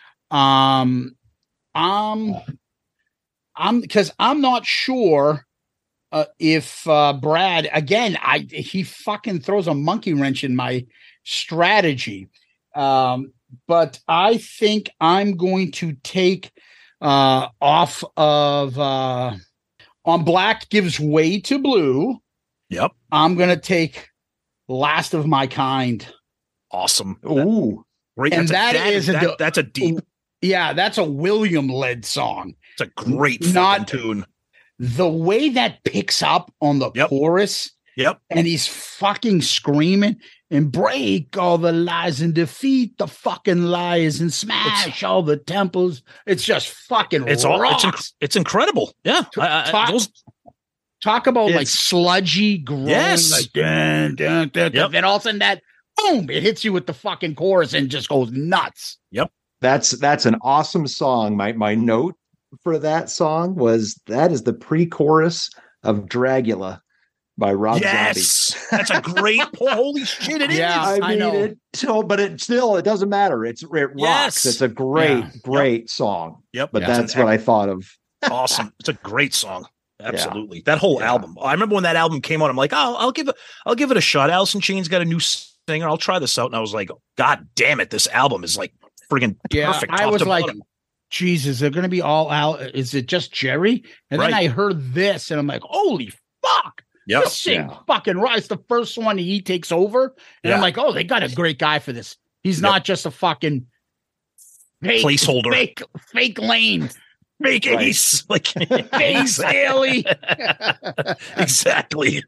Um, um, I'm because I'm not sure uh, if uh, Brad again. I he fucking throws a monkey wrench in my strategy. Um, but I think I'm going to take uh, off of uh, on Black Gives Way to Blue. Yep. I'm going to take Last of My Kind. Awesome. Ooh. Great. And that's a, that that is is a that, do- that's a deep. Yeah, that's a William led song. It's a great Not- fucking tune. The way that picks up on the Yep. chorus Yep. and he's fucking screaming and break all the lies and defeat the fucking lies and smash all the temples. It's just fucking It's all. It's, rocks. inc- it's incredible. Yeah. I, I, Talk- those, Talk about like It's- sludgy groan, Yes. like dun, dun, dun, Yep. dun. Then all of a sudden that boom, it hits you with the fucking chorus and just goes nuts. That's that's an awesome song. My my note for that song was that is the pre-chorus of Dragula by Rob Zombie. yes. That's a great. Holy shit! It is. Yeah. I I mean, know. it so, but it still it doesn't matter. It's it rocks. Yes. It's a great, Yeah. great song. Yep. But It's an that's what I thought of. awesome. It's a great song. Absolutely. That whole Yeah. album. I remember when that album came out, I'm like, oh, I'll give it, I'll give it a shot. Alice in Chains got a new singer. I'll try this out. And I was like, God damn it. This album is like friggin' Yeah, perfect. I top was to like, bottom. Jesus, they're going to be all out. Is it just Jerry? And then Right. I heard this and I'm like, holy fuck. Yep. This thing Yeah. fucking rise. The first one he takes over. And I'm Yeah. like, oh, they got a great guy for this. He's Yep. not just a fucking fake, Placeholder. fake, fake lane. Make Right. ace. Like, Fake Staley. exactly.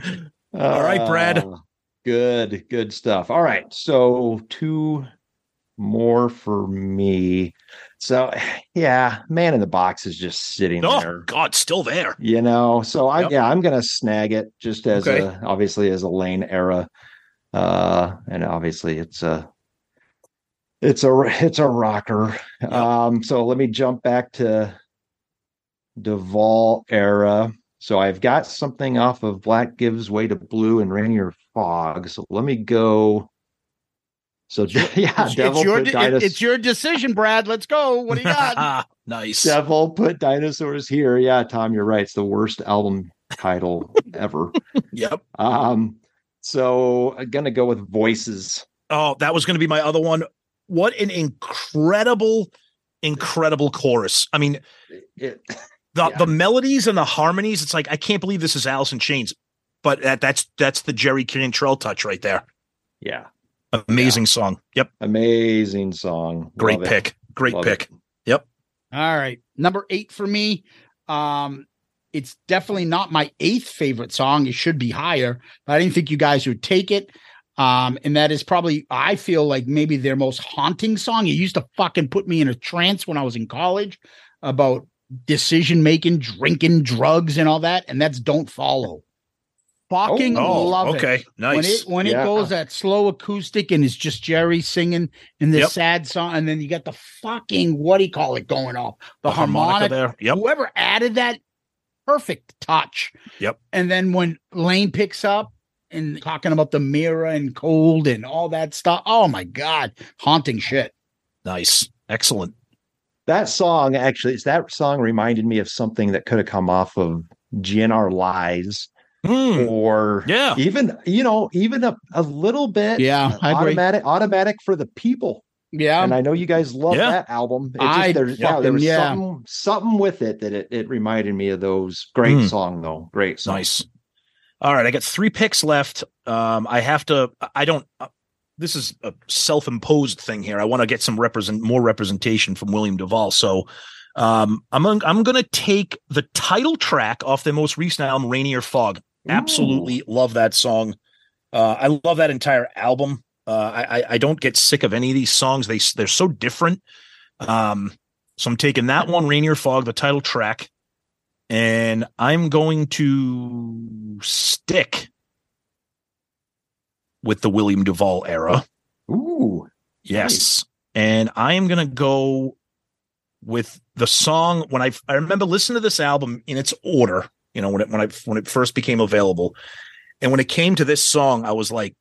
All right, Brad. Uh, Good, good stuff. All right. So two more for me. So yeah, Man in the Box is just sitting Oh there. God, still there. You know, so I Yep. yeah, I'm gonna snag it just as Okay. a obviously as a Lane era. Uh and obviously it's a it's a it's a rocker. Yep. Um so let me jump back to Duvall era. So I've got something off of Black Gives Way to Blue and Rainier Fog. So let me go. So yeah, It's, Devil it's your put de- dinos- it's your decision, Brad. Let's go. What do you got? Nice. Devil Put Dinosaurs Here. Yeah, Tom, you're right. It's the worst album title ever. Yep. Um, so I'm gonna go with Voices. Oh, that was going to be my other one. What an incredible, incredible chorus. I mean, It, the Yeah. the melodies and the harmonies. It's like I can't believe this is Alice in Chains, but that, that's that's the Jerry Cantrell touch right there. yeah, Amazing song. Yep. amazing song. Great Love it. pick. Great Love pick. it. Yep. All right. Number eight for me. Um, it's definitely not my eighth favorite song. It should be higher, but I didn't think you guys would take it. Um, and that is probably, I feel like maybe their most haunting song. It used to fucking put me in a trance when I was in college about decision making, drinking, drugs, and all that. And that's Don't Follow. Fucking Oh, love okay. it. Nice. When it when Yeah. it goes that slow acoustic and it's just Jerry singing in this Yep. sad song, and then you got the fucking what do you call it going off? The, The harmonica harmonic. there. Yep. Whoever added that, perfect touch. Yep. And then when Lane picks up and talking about the mirror and cold and all that stuff, oh my god, haunting shit. Nice. Excellent. That song actually, that song reminded me of something that could have come off of G N R Lies, Hmm. or Yeah. even you know, even a, a little bit. Yeah, I agree. automatic, automatic for the people. Yeah. And I know you guys love Yeah. that album. It I just, there's, yeah, there was fucking- yeah. something, something with it that it, it reminded me of those. Great Mm. song though. Great song. Nice. All right, I got three picks left. Um, I have to. I don't. Uh, this is a self-imposed thing here. I want to get some represent more representation from William Duvall. So, um, I'm I'm going to take the title track off their most recent album, Rainier Fog. Absolutely love that song. Uh, I love that entire album. Uh, I, I I don't get sick of any of these songs. They they're so different. Um, so I'm taking that one, Rainier Fog, the title track. And I'm going to stick with the William Duvall era. Ooh. Yes. And I am going to go with the song when I I remember listening to this album in its order, you know, when it when I when it first became available. And when it came to this song, I was like,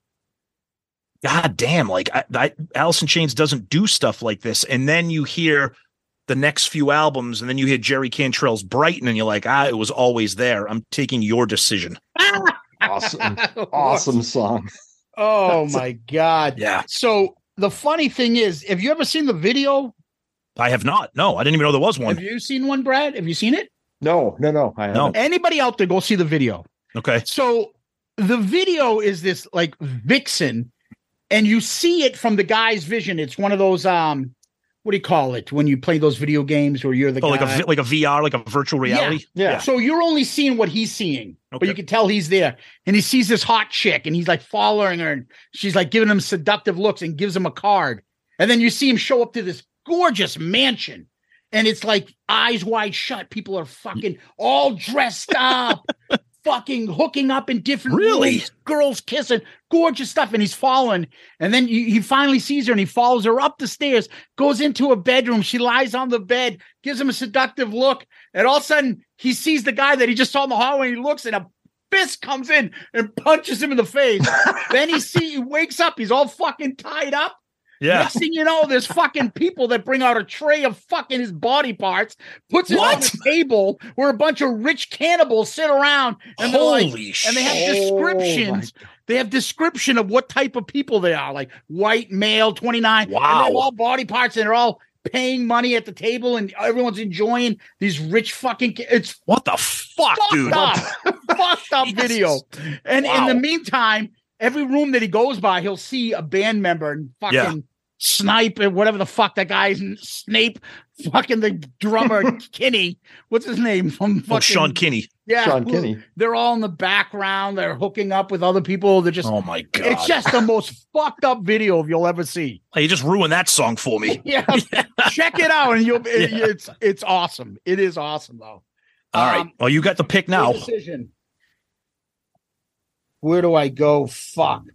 God damn, like I, I, Alice in Chains doesn't do stuff like this. And then you hear the next few albums, and then you hear Jerry Cantrell's Brighton, and you're like, ah, it was always there. I'm taking Your Decision. Awesome. Awesome song. Oh my god. Yeah. So the funny thing is, have you ever seen the video? I have not. No, I didn't even know there was one. Have you seen one, Brad? Have you seen it? No, no, no. I No. haven't. Anybody out there, go see the video. Okay. So the video is this like vixen, and you see it from the guy's vision. It's one of those um, what do you call it when you play those video games where you're the Oh, guy? like a vi- like a V R, like a virtual reality. Yeah. So you're only seeing what he's seeing, but Okay. you can tell he's there. And he sees this hot chick, and he's like following her, and she's like giving him seductive looks and gives him a card. And then you see him show up to this gorgeous mansion, and it's like eyes wide shut. People are fucking all dressed up, fucking hooking up in different Really? rooms, girls kissing, gorgeous stuff. And he's following. And then he, he finally sees her, and he follows her up the stairs, goes into a bedroom. She lies on the bed, gives him a seductive look. And all of a sudden, he sees the guy that he just saw in the hallway. And he looks, and a fist comes in and punches him in the face. Then he see he wakes up. He's all fucking tied up. Yeah. Next thing you know, there's fucking people that bring out a tray of fucking his body parts, puts it on What? the table where a bunch of rich cannibals sit around, and they're like, Holy shit. and they have Oh, descriptions. They have description of what type of people they are, like white male, twenty-nine. Wow. And they're all body parts, and they're all paying money at the table, and everyone's enjoying these rich fucking. Ki- it's What the fuck, fucked dude? up, fucked up Jesus. video. And Wow. in the meantime, every room that he goes by, he'll see a band member and fucking Yeah. Snipe and whatever the fuck that guy's Snape, fucking the drummer Kinney. What's his name from fucking Oh, Sean Kinney. Yeah, Sean Kinney. They're all in the background. They're hooking up with other people. They're just, Oh my God. it's just the most fucked up video you'll ever see. Hey, you just ruined that song for me. Yeah, check it out, and you'll. It, Yeah. It's it's awesome. It is awesome though. All right. Um, Well, you got the pick now. Good decision. Where do I go? Fuck.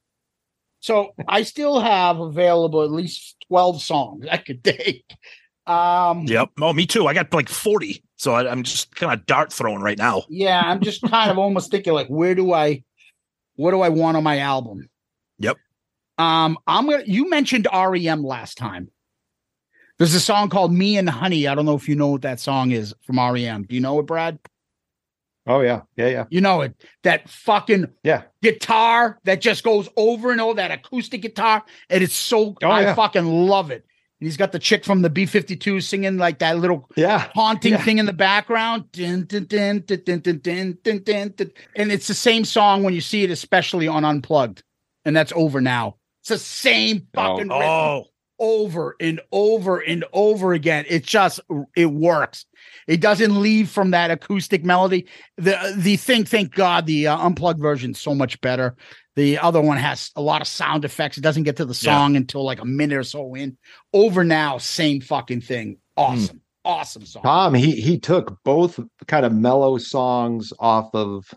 So I still have available at least twelve songs I could take. Um, Yep. Oh, me too. I got like forty. So I, I'm just kind of dart throwing right now. Yeah, I'm just kind of almost thinking like, where do I, what do I want on my album? Yep. Um, I'm gonna. You mentioned R E M last time. There's a song called "Me and Honey." I don't know if you know what that song is from R E M. Do you know it, Brad? Oh yeah, yeah, yeah, You know it. That fucking yeah. guitar that just goes over and over. That acoustic guitar, and it's so. Oh, I yeah. fucking love it. And he's got the chick from the B fifty-two singing like that little Yeah. haunting Yeah. thing in the background. Dun, dun, dun, dun, dun, dun, dun, dun, dun, dun. And it's the same song when you see it, especially on Unplugged. And that's Over Now. It's the same fucking rhythm Oh, over and over and over again. It just, it works. It doesn't leave from that acoustic melody. The the thing, thank God, the uh, Unplugged version is so much better. The other one has a lot of sound effects. It doesn't get to the song until like a minute or so in. Over Now, same fucking thing. Awesome. Awesome song. Tom, he he took both kind of mellow songs off of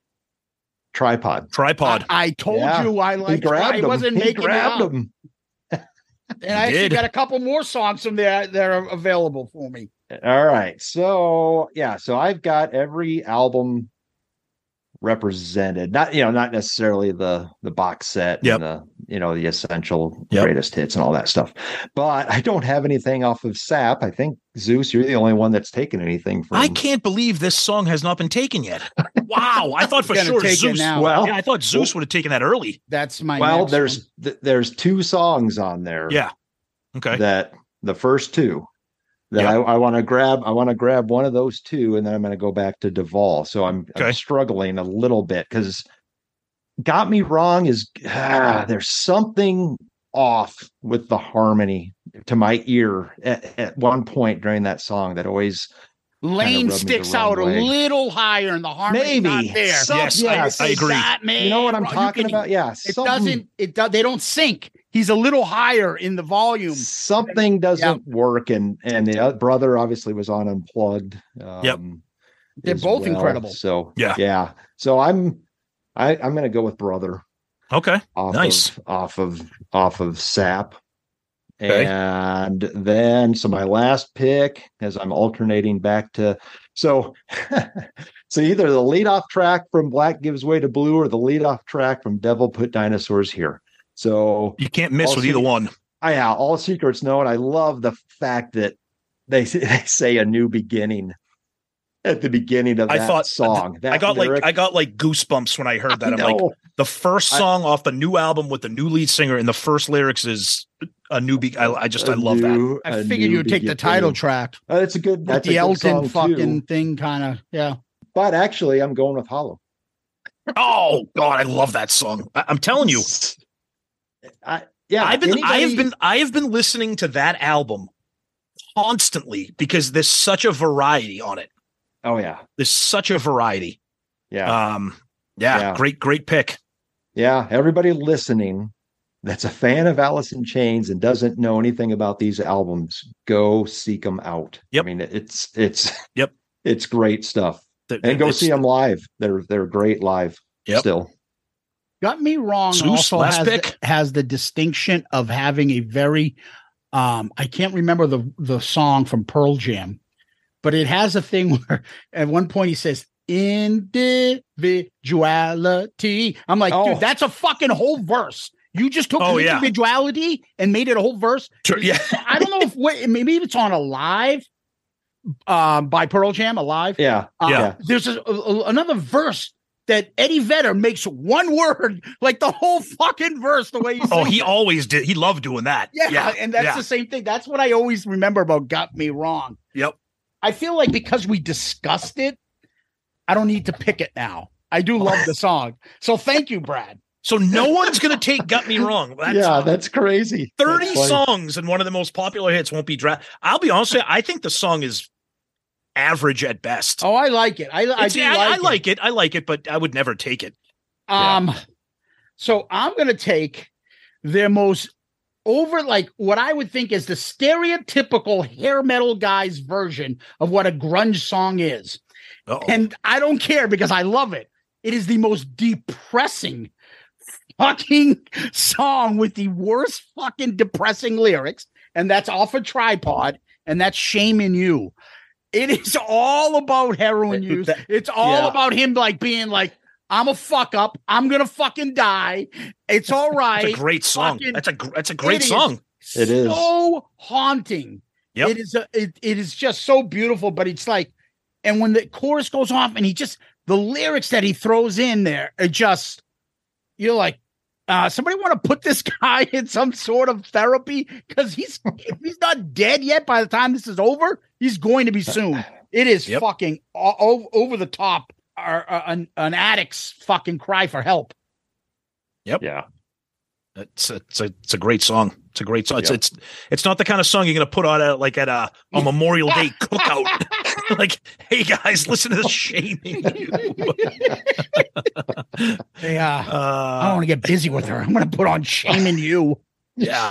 Tripod. tripod. I, I told Yeah. you I He like grabbed I them. wasn't he making grabbed up. them. And I actually did. got a couple more songs from there that are available for me. All right. So yeah, so I've got every album represented. Not you know, not necessarily the the box set Yep. and the you know the essential Yep. greatest hits and all that stuff. But I don't have anything off of S A P. I think Zeus, you're the only one that's taken anything from I can't believe this song has not been taken yet. Wow. I thought for Gonna sure take it Zeus. now. Well, Yeah, I thought Zeus would have taken that early. That's my well, next there's one. th- there's two songs on there. Yeah. Okay. That the first two that Yep. I, I want to grab. I want to grab one of those two, and then I'm going to go back to Duvall. So I'm, Okay. I'm struggling a little bit because Got Me Wrong is ah, there's something off with the harmony to my ear at, at one point during that song that always Lane rubbed me the sticks wrong out a way. little higher and the harmony's not maybe there. some- Yes, yes, I agree. That man, You know what I'm bro, you talking can- about? Yeah, It something- doesn't. It does. They don't sync. He's a little higher in the volume. Something doesn't work, and and the other brother obviously was on Unplugged. Um, Yep. They're as both well. incredible. So Yeah. yeah. So I'm I I'm going to go with brother Okay. off Nice. of off of off of S A P. Okay. And then so my last pick as I'm alternating back to so so either the leadoff track from Black Gives Way to Blue or the leadoff track from Devil Put Dinosaurs Here. So You can't miss Also- with either one. I yeah, all secrets known. I love the fact that they they say a new beginning at the beginning of I that thought song. That I got lyric, like I got like goosebumps when I heard that. I I'm like, know. the first I- song off the new album with the new lead singer, and the first lyrics is a new. Be- I, I just I A love that. new- I a figured new you would take the beginning. title track Uh, it's a good. with That's the a good Elton song fucking too. thing, kind of. Yeah. But actually, I'm going with Hollow. Oh God, I love that song. I, I'm telling you, I, yeah, I've been I have anybody- been I have been listening to that album constantly because there's such a variety on it. Oh yeah, There's such a variety. yeah, Um, yeah, Yeah. great, great pick. yeah. Everybody listening that's a fan of Alice in Chains and doesn't know anything about these albums, go seek them out. Yep. I mean, it's it's Yep. it's great stuff. Th- And go it's- see them live. They're they're great live. Yep. Still. Got Me Wrong Zeus, also last has pick. the, has the distinction of having a very um I can't remember the the song from Pearl Jam, but it has a thing where at one point he says individuality. I'm like, Oh. dude, that's a fucking whole verse. You just took Oh, yeah. individuality and made it a whole verse. Sure, yeah. I don't know if what, maybe it's on Alive um by Pearl Jam, Alive. Yeah. Uh, Yeah. There's a, a- another verse that Eddie Vedder makes one word, like the whole fucking verse, the way he Oh, sings he it. always did. He loved doing that. yeah, yeah, and that's yeah. the same thing. That's what I always remember about Got Me Wrong. Yep. I feel like because we discussed it, I don't need to pick it now. I do love the song. So thank you, Brad. So no one's gonna take "Got Me Wrong." That's yeah, that's crazy. thirty That's funny. songs and one of the most popular hits won't be drafted. I'll be honest with you, I think the song is average at best. Oh, I like it. I, I, It's- do I, like, I it. like it. I like it, but I would never take it. Um, so I'm gonna take their most over, like what I would think is the stereotypical hair metal guy's version of what a grunge song is. Uh-oh. And I don't care because I love it. It is the most depressing fucking song with the worst fucking depressing lyrics, and that's Off a Tripod, and that's Shame in You. It is all about heroin use. It's all Yeah. about him like being like, I'm a fuck up. I'm gonna fucking die. It's all right. It's a great song. Fucking- That's a gr- that's a great it is song. It is. so haunting. Yep. It is a, it, it is just so beautiful, but it's like, and when the chorus goes off and he just, the lyrics that he throws in there are just, you're like, uh, somebody want to put this guy in some sort of therapy? Because he's, if he's not dead yet by the time this is over, he's going to be soon. It is Yep. fucking o- o- over the top, or, uh, an, an addict's fucking cry for help. Yeah. It's a, it's a it's a great song. It's a great song. It's Yep. it's it's not the kind of song you're gonna put on at like at a, a Memorial Day cookout. Like, hey guys, listen to this shaming. Yeah. Uh, I don't want to get busy with her. I'm going to put on Shaming You. yeah.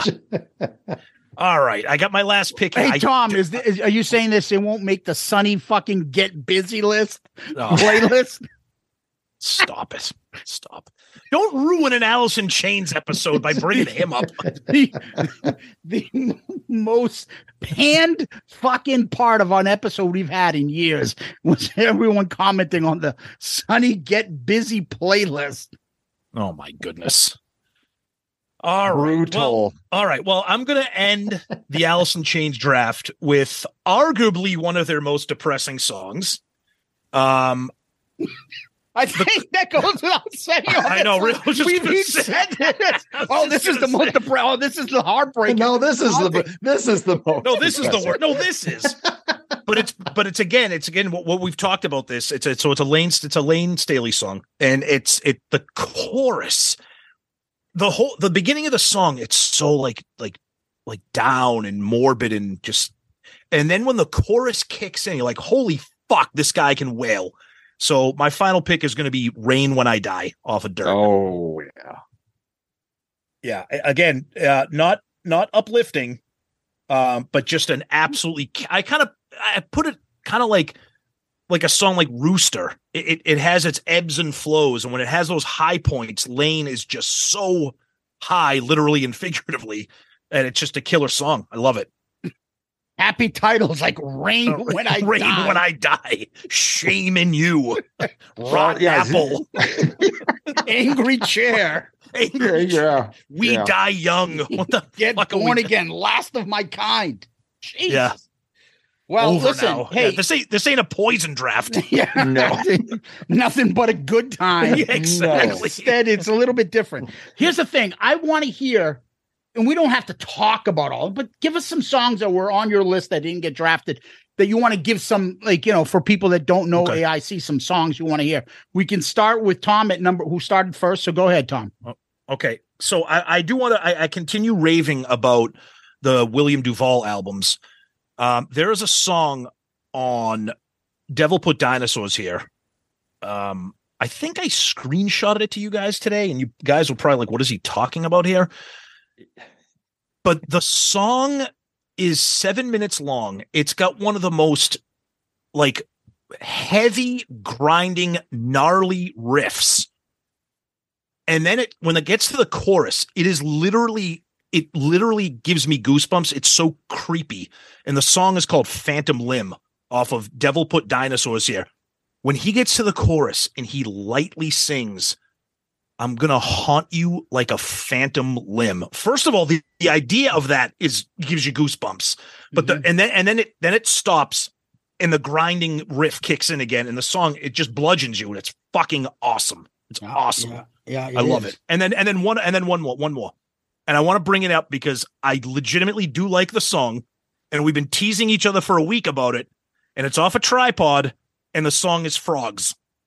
All right, I got my last pick. Hey, I- Tom, is, this, is are you saying this? It won't make the Sunny fucking get busy list Oh, playlist? stop it! Stop! Don't ruin an Alice in Chains episode by bringing him up. the, the most panned fucking part of an episode we've had in years was everyone commenting on the Sunny get busy playlist. Oh my goodness! All right, Brutal. well, all right. Well, I'm going to end the Alice in Chains draft with arguably one of their most depressing songs. Um, I think that goes without saying. I know, really, I was just We've gonna each say- said this. I was Oh, just this is the gonna most depressing. Oh, this is the heartbreak. No, this is the this is the most no, this is the depressing. word. No, this is. But it's but it's again it's again what, what we've talked about this. It's a, so it's a Lane it's a Lane Staley song, and it's it the chorus, the whole the beginning of the song. It's so like like like down and morbid and just, and then when the chorus kicks in, you're like, holy fuck, this guy can wail. So my final pick is going to be "Rain When I Die" off of Dirt. Oh yeah. Yeah, a- again, uh, not not uplifting, um, but just an absolutely. I kind of I put it kind of like like a song like Rooster. It, it it has its ebbs and flows, and when it has those high points, Lane is just so high, literally and figuratively, and it's just a killer song. I love it. Happy titles like Rain When I Rain Die. When I Die, Shame in You, Rotten yeah, Apple, Angry Chair. Yeah, yeah. We yeah. Die Young. What the Get fuck are we born do- again. Last of my kind. Jesus. Yeah. Well, Over listen. now. Hey, Yeah, this ain't this ain't a poison draft. yeah, No. nothing but a good time. Yeah, exactly. Instead, it's a little bit different. Here's the thing. I want to hear, and we don't have to talk about all, but give us some songs that were on your list that didn't get drafted that you want to give some, like, you know, for people that don't know Okay. A I C, some songs you want to hear. We can start with Tom at number, who started first. So go ahead, Tom. Okay, so I, I do want to. I, I continue raving about the William Duvall albums. Um, there is a song on "Devil Put Dinosaurs" here. Um, I think I screenshotted it to you guys today, and you guys were probably like, "What is he talking about here?" But the song is seven minutes long. It's got one of the most like heavy, grinding, gnarly riffs. And then it, when it gets to the chorus, it is literally, it literally gives me goosebumps. It's so creepy. And the song is called Phantom Limb off of Devil Put Dinosaurs here. When he gets to the chorus and he lightly sings, I'm going to haunt you like a phantom limb. First of all, the, the idea of that is gives you goosebumps, but the, and then, and then it, then it stops and the grinding riff kicks in again. And the song, it just bludgeons you. And it's fucking awesome. It's awesome. Yeah, yeah I love it. And then and then one and then one more, one more. And I want to bring it up because I legitimately do like the song, and we've been teasing each other for a week about it. And it's off a tripod, and the song is Frogs.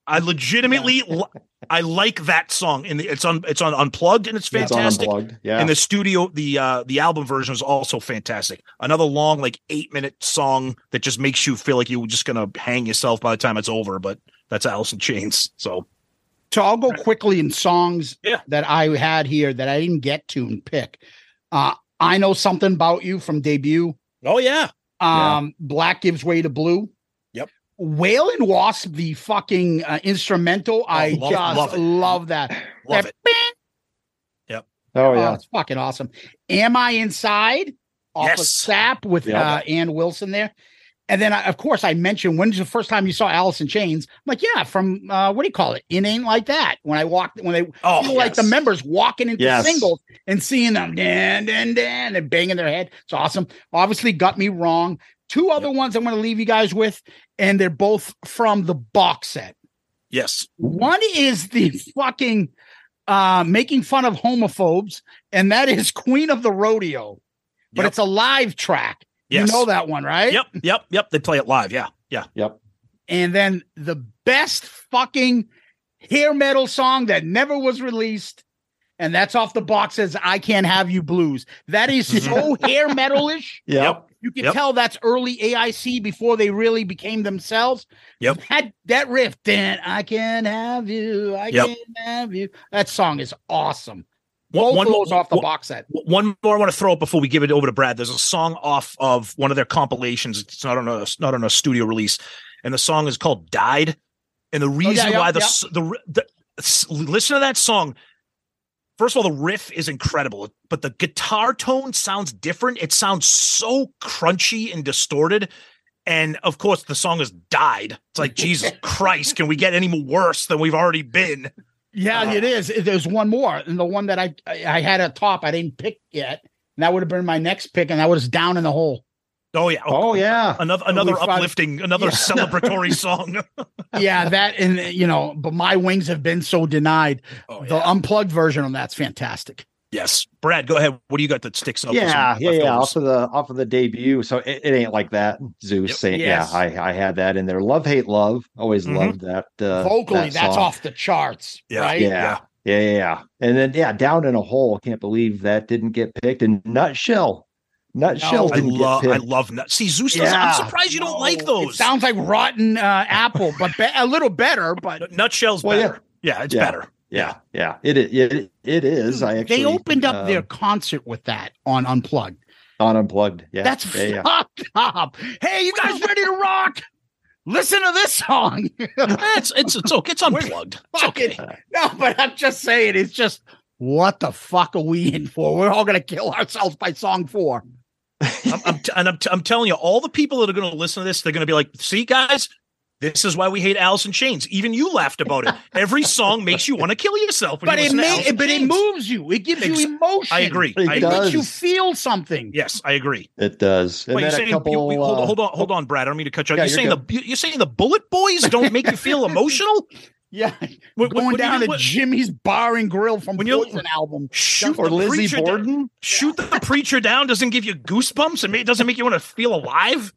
I legitimately, I like that song. In the, it's on, it's on Unplugged, and it's fantastic. It's on Unplugged, yeah. And the studio, the uh, the album version is also fantastic. Another long, like eight minute song that just makes you feel like you're just gonna hang yourself by the time it's over. But that's Alice in Chains. So, so I'll go quickly in songs yeah. that I had here that I didn't get to and pick. Uh, I Know Something About You from Debut. Oh yeah. Um, yeah. Black Gives Way to Blue. Yep. Whale and Wasp, the fucking uh, instrumental. Oh, I love, just love, love that. Love that it. Yep. Oh yeah. Oh, it's fucking awesome. Am I Inside? Off yes. of Sap with yep. uh, Ann Wilson there. And then, I, of course, I mentioned, when's the first time you saw Alice in Chains? I'm like, yeah, from, uh, what do you call it? It Ain't Like That. When I walked, when they oh, feel yes. like the members walking into yes. singles and seeing them, dan, dan, dan, and banging their head. It's awesome. Obviously got me wrong. Two other yep. ones I'm going to leave you guys with, and they're both from the box set. Yes. One is the fucking uh, making fun of homophobes, and that is Queen of the Rodeo. But yep. it's a live track. Yes. You know that one, right? Yep, yep, yep. They play it live. Yeah, yeah. Yep. And then the best fucking hair metal song that never was released, and that's off the box, says I Can't Have You Blues. That is so hair metal-ish. Yep. You can yep. tell that's early A I C before they really became themselves. Yep. That, that riff, then I can have you, I yep. can have you. That song is awesome. One, Both one, of those off the one, box set. One more I want to throw up before we give it over to Brad. There's a song off of one of their compilations. It's not on a not on a studio release, and the song is called "Died." And the reason oh, yeah, why yeah, the, yeah. the the the listen to that song. First of all, the riff is incredible, but the guitar tone sounds different. It sounds so crunchy and distorted. And of course, the song is "Died." It's like, Jesus Christ, can we get any worse than we've already been? Yeah, uh, it is. There's one more, and the one that I I had at top I didn't pick yet, and that would have been my next pick, and that was Down in the Hole. Oh yeah, oh, oh yeah, another another uplifting, another yeah. celebratory song. Yeah, that and you know, but My Wings Have Been So Denied. Oh, yeah. The unplugged version on that's fantastic. Yes, Brad, go ahead. What do you got that sticks out? Yeah, yeah, yeah. Off of the off of the debut, so it, it ain't like that. Zeus, yep. saying, yes. yeah, I I had that in there. Love, Hate, Love. Always mm-hmm. loved that. Uh, Vocally, that that's off the charts, yeah. right? Yeah. yeah, yeah, yeah. And then yeah, Down in a Hole. Can't believe that didn't get picked. And Nutshell, Nutshell. No, didn't I love, get I picked. love Nut. See, Zeus. Yeah. I'm surprised you don't no, like those. It sounds like rotten uh, apple, but be- a little better. But Nutshell's well, better. Yeah, yeah it's yeah. better. Yeah, yeah, it it it is. I actually they opened up uh, their concert with that on Unplugged. On Unplugged, yeah, that's yeah, fucked yeah. up. Hey, you guys ready to rock? Listen to this song. it's it's it's okay. It's unplugged. It's okay. No, but I'm just saying, it's just what the fuck are we in for? We're all gonna kill ourselves by song four. I'm, I'm t- and I'm, t- I'm telling you, all the people that are going to listen to this, they're going to be like, "See, guys, this is why we hate Alice in Chains." Even you laughed about it. Every song makes you want to kill yourself. When but you it may, it, but it moves you. It gives Ex- you emotion. I agree. It, I it agree. makes you feel something. Yes, I agree. It does. And Wait, then you're a saying, couple, you, you, hold, uh, hold on, hold on, Brad. I don't mean to cut you off. Yeah, you're saying good. the you're saying the Bullet Boys don't make you feel emotional? Yeah, what, going what, down what, to what, Jimmy's Bar and Grill from when you Poison album. Shoot or the Lizzie preacher Borden. Down, shoot the preacher down doesn't give you goosebumps and it doesn't make you want to feel alive.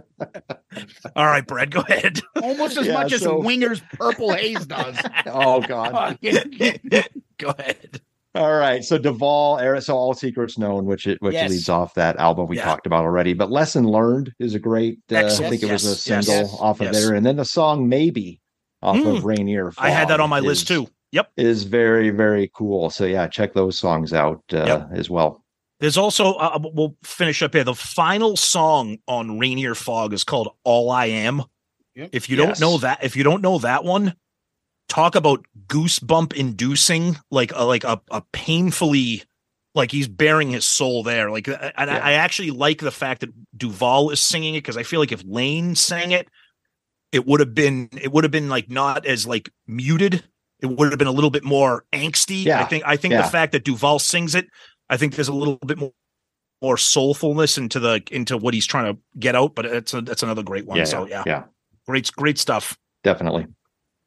All right, Brad, go ahead. Almost as Yeah, much so- as Winger's Purple Haze does. Oh God. Go ahead. All right. So Duvall, Era- so All Secrets Known, which it which Yes. leads off that album we Yeah. talked about already. But Lesson Learned is a great. Uh, I Excellent. think it was a Yes, single yes, off of yes. there, and then the song Maybe off Mm. of Rainier. I had that on my Fog list is- too. Yep. Is very very cool. So yeah, check those songs out uh, Yep. as well. There's also uh, we'll finish up here. The final song on Rainier Fog is called All I Am. Yep. If you Yes. don't know that, if you don't know that one, talk about goosebump inducing, like a, like a, a painfully, like he's bearing his soul there. Like, and Yeah. I, I actually like the fact that Duvall is singing it, because I feel like if Lane sang it, it would have been it would have been like not as like muted. It would have been a little bit more angsty. Yeah. I think I think Yeah. the fact that Duvall sings it, I think there's a little bit more more soulfulness into the into what he's trying to get out. But it's a, that's another great one. Yeah, so yeah, yeah, great great stuff. definitely.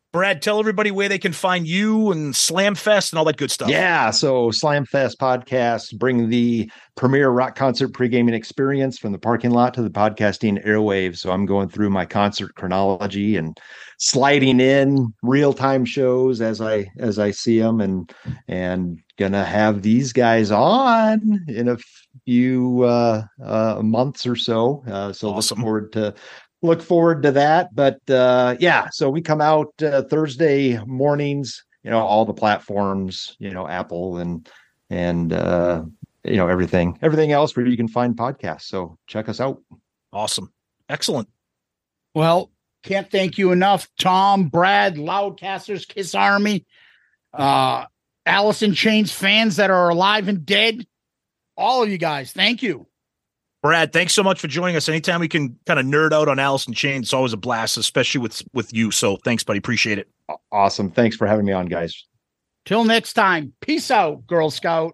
Brad, tell everybody where they can find you and Slamfest and all that good stuff. Yeah, so Slamfest podcast, bring the premier rock concert pre-gaming experience from the parking lot to the podcasting airwaves. So I'm going through my concert chronology and sliding in real-time shows as I as I see them, and and gonna have these guys on in a few uh, uh, months or so. Uh, so Awesome. look forward to. Look forward to that. But uh, yeah, so we come out uh, Thursday mornings, you know, all the platforms, you know, Apple and, and, uh, you know, everything, everything else where you can find podcasts. So check us out. Awesome. Excellent. Well, can't thank you enough. Tom, Brad, Loudcasters, Kiss Army, uh, Alice in Chains fans that are alive and dead. All of you guys. Thank you. Brad, thanks so much for joining us. Anytime we can kind of nerd out on Alice in Chains, it's always a blast, especially with with you. So thanks, buddy. Appreciate it. Awesome. Thanks for having me on, guys. Till next time. Peace out, Girl Scout.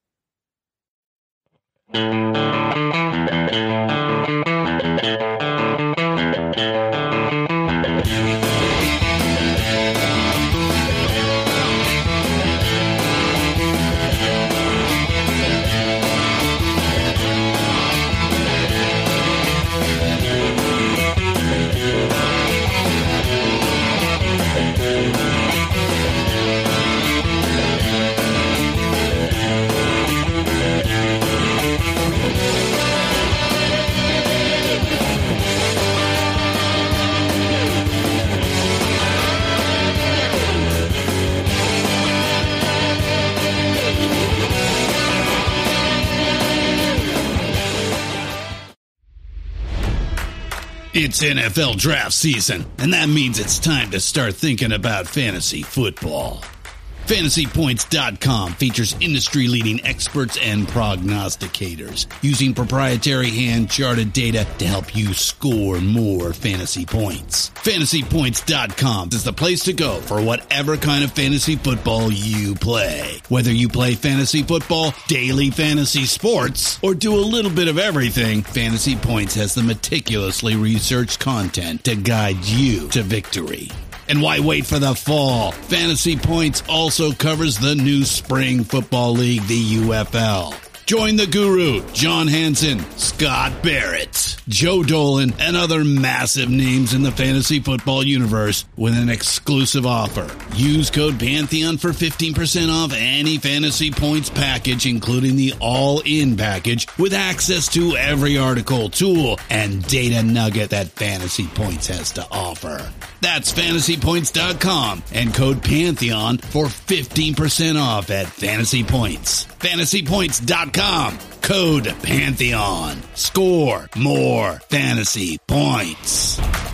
It's N F L draft season, and that means it's time to start thinking about fantasy football. Fantasy Points dot com features industry-leading experts and prognosticators using proprietary hand-charted data to help you score more fantasy points. Fantasy Points dot com is the place to go for whatever kind of fantasy football you play. Whether you play fantasy football, daily fantasy sports, or do a little bit of everything, Fantasy Points has the meticulously researched content to guide you to victory. And why wait for the fall? Fantasy Points also covers the new spring football league, the U F L. Join the guru, John Hansen, Scott Barrett, Joe Dolan, and other massive names in the fantasy football universe with an exclusive offer. Use code Pantheon for fifteen percent off any Fantasy Points package, including the all-in package, with access to every article, tool, and data nugget that Fantasy Points has to offer. That's Fantasy Points dot com and code Pantheon for fifteen percent off at Fantasy Points. Fantasy Points dot com, code Pantheon. Score more fantasy points.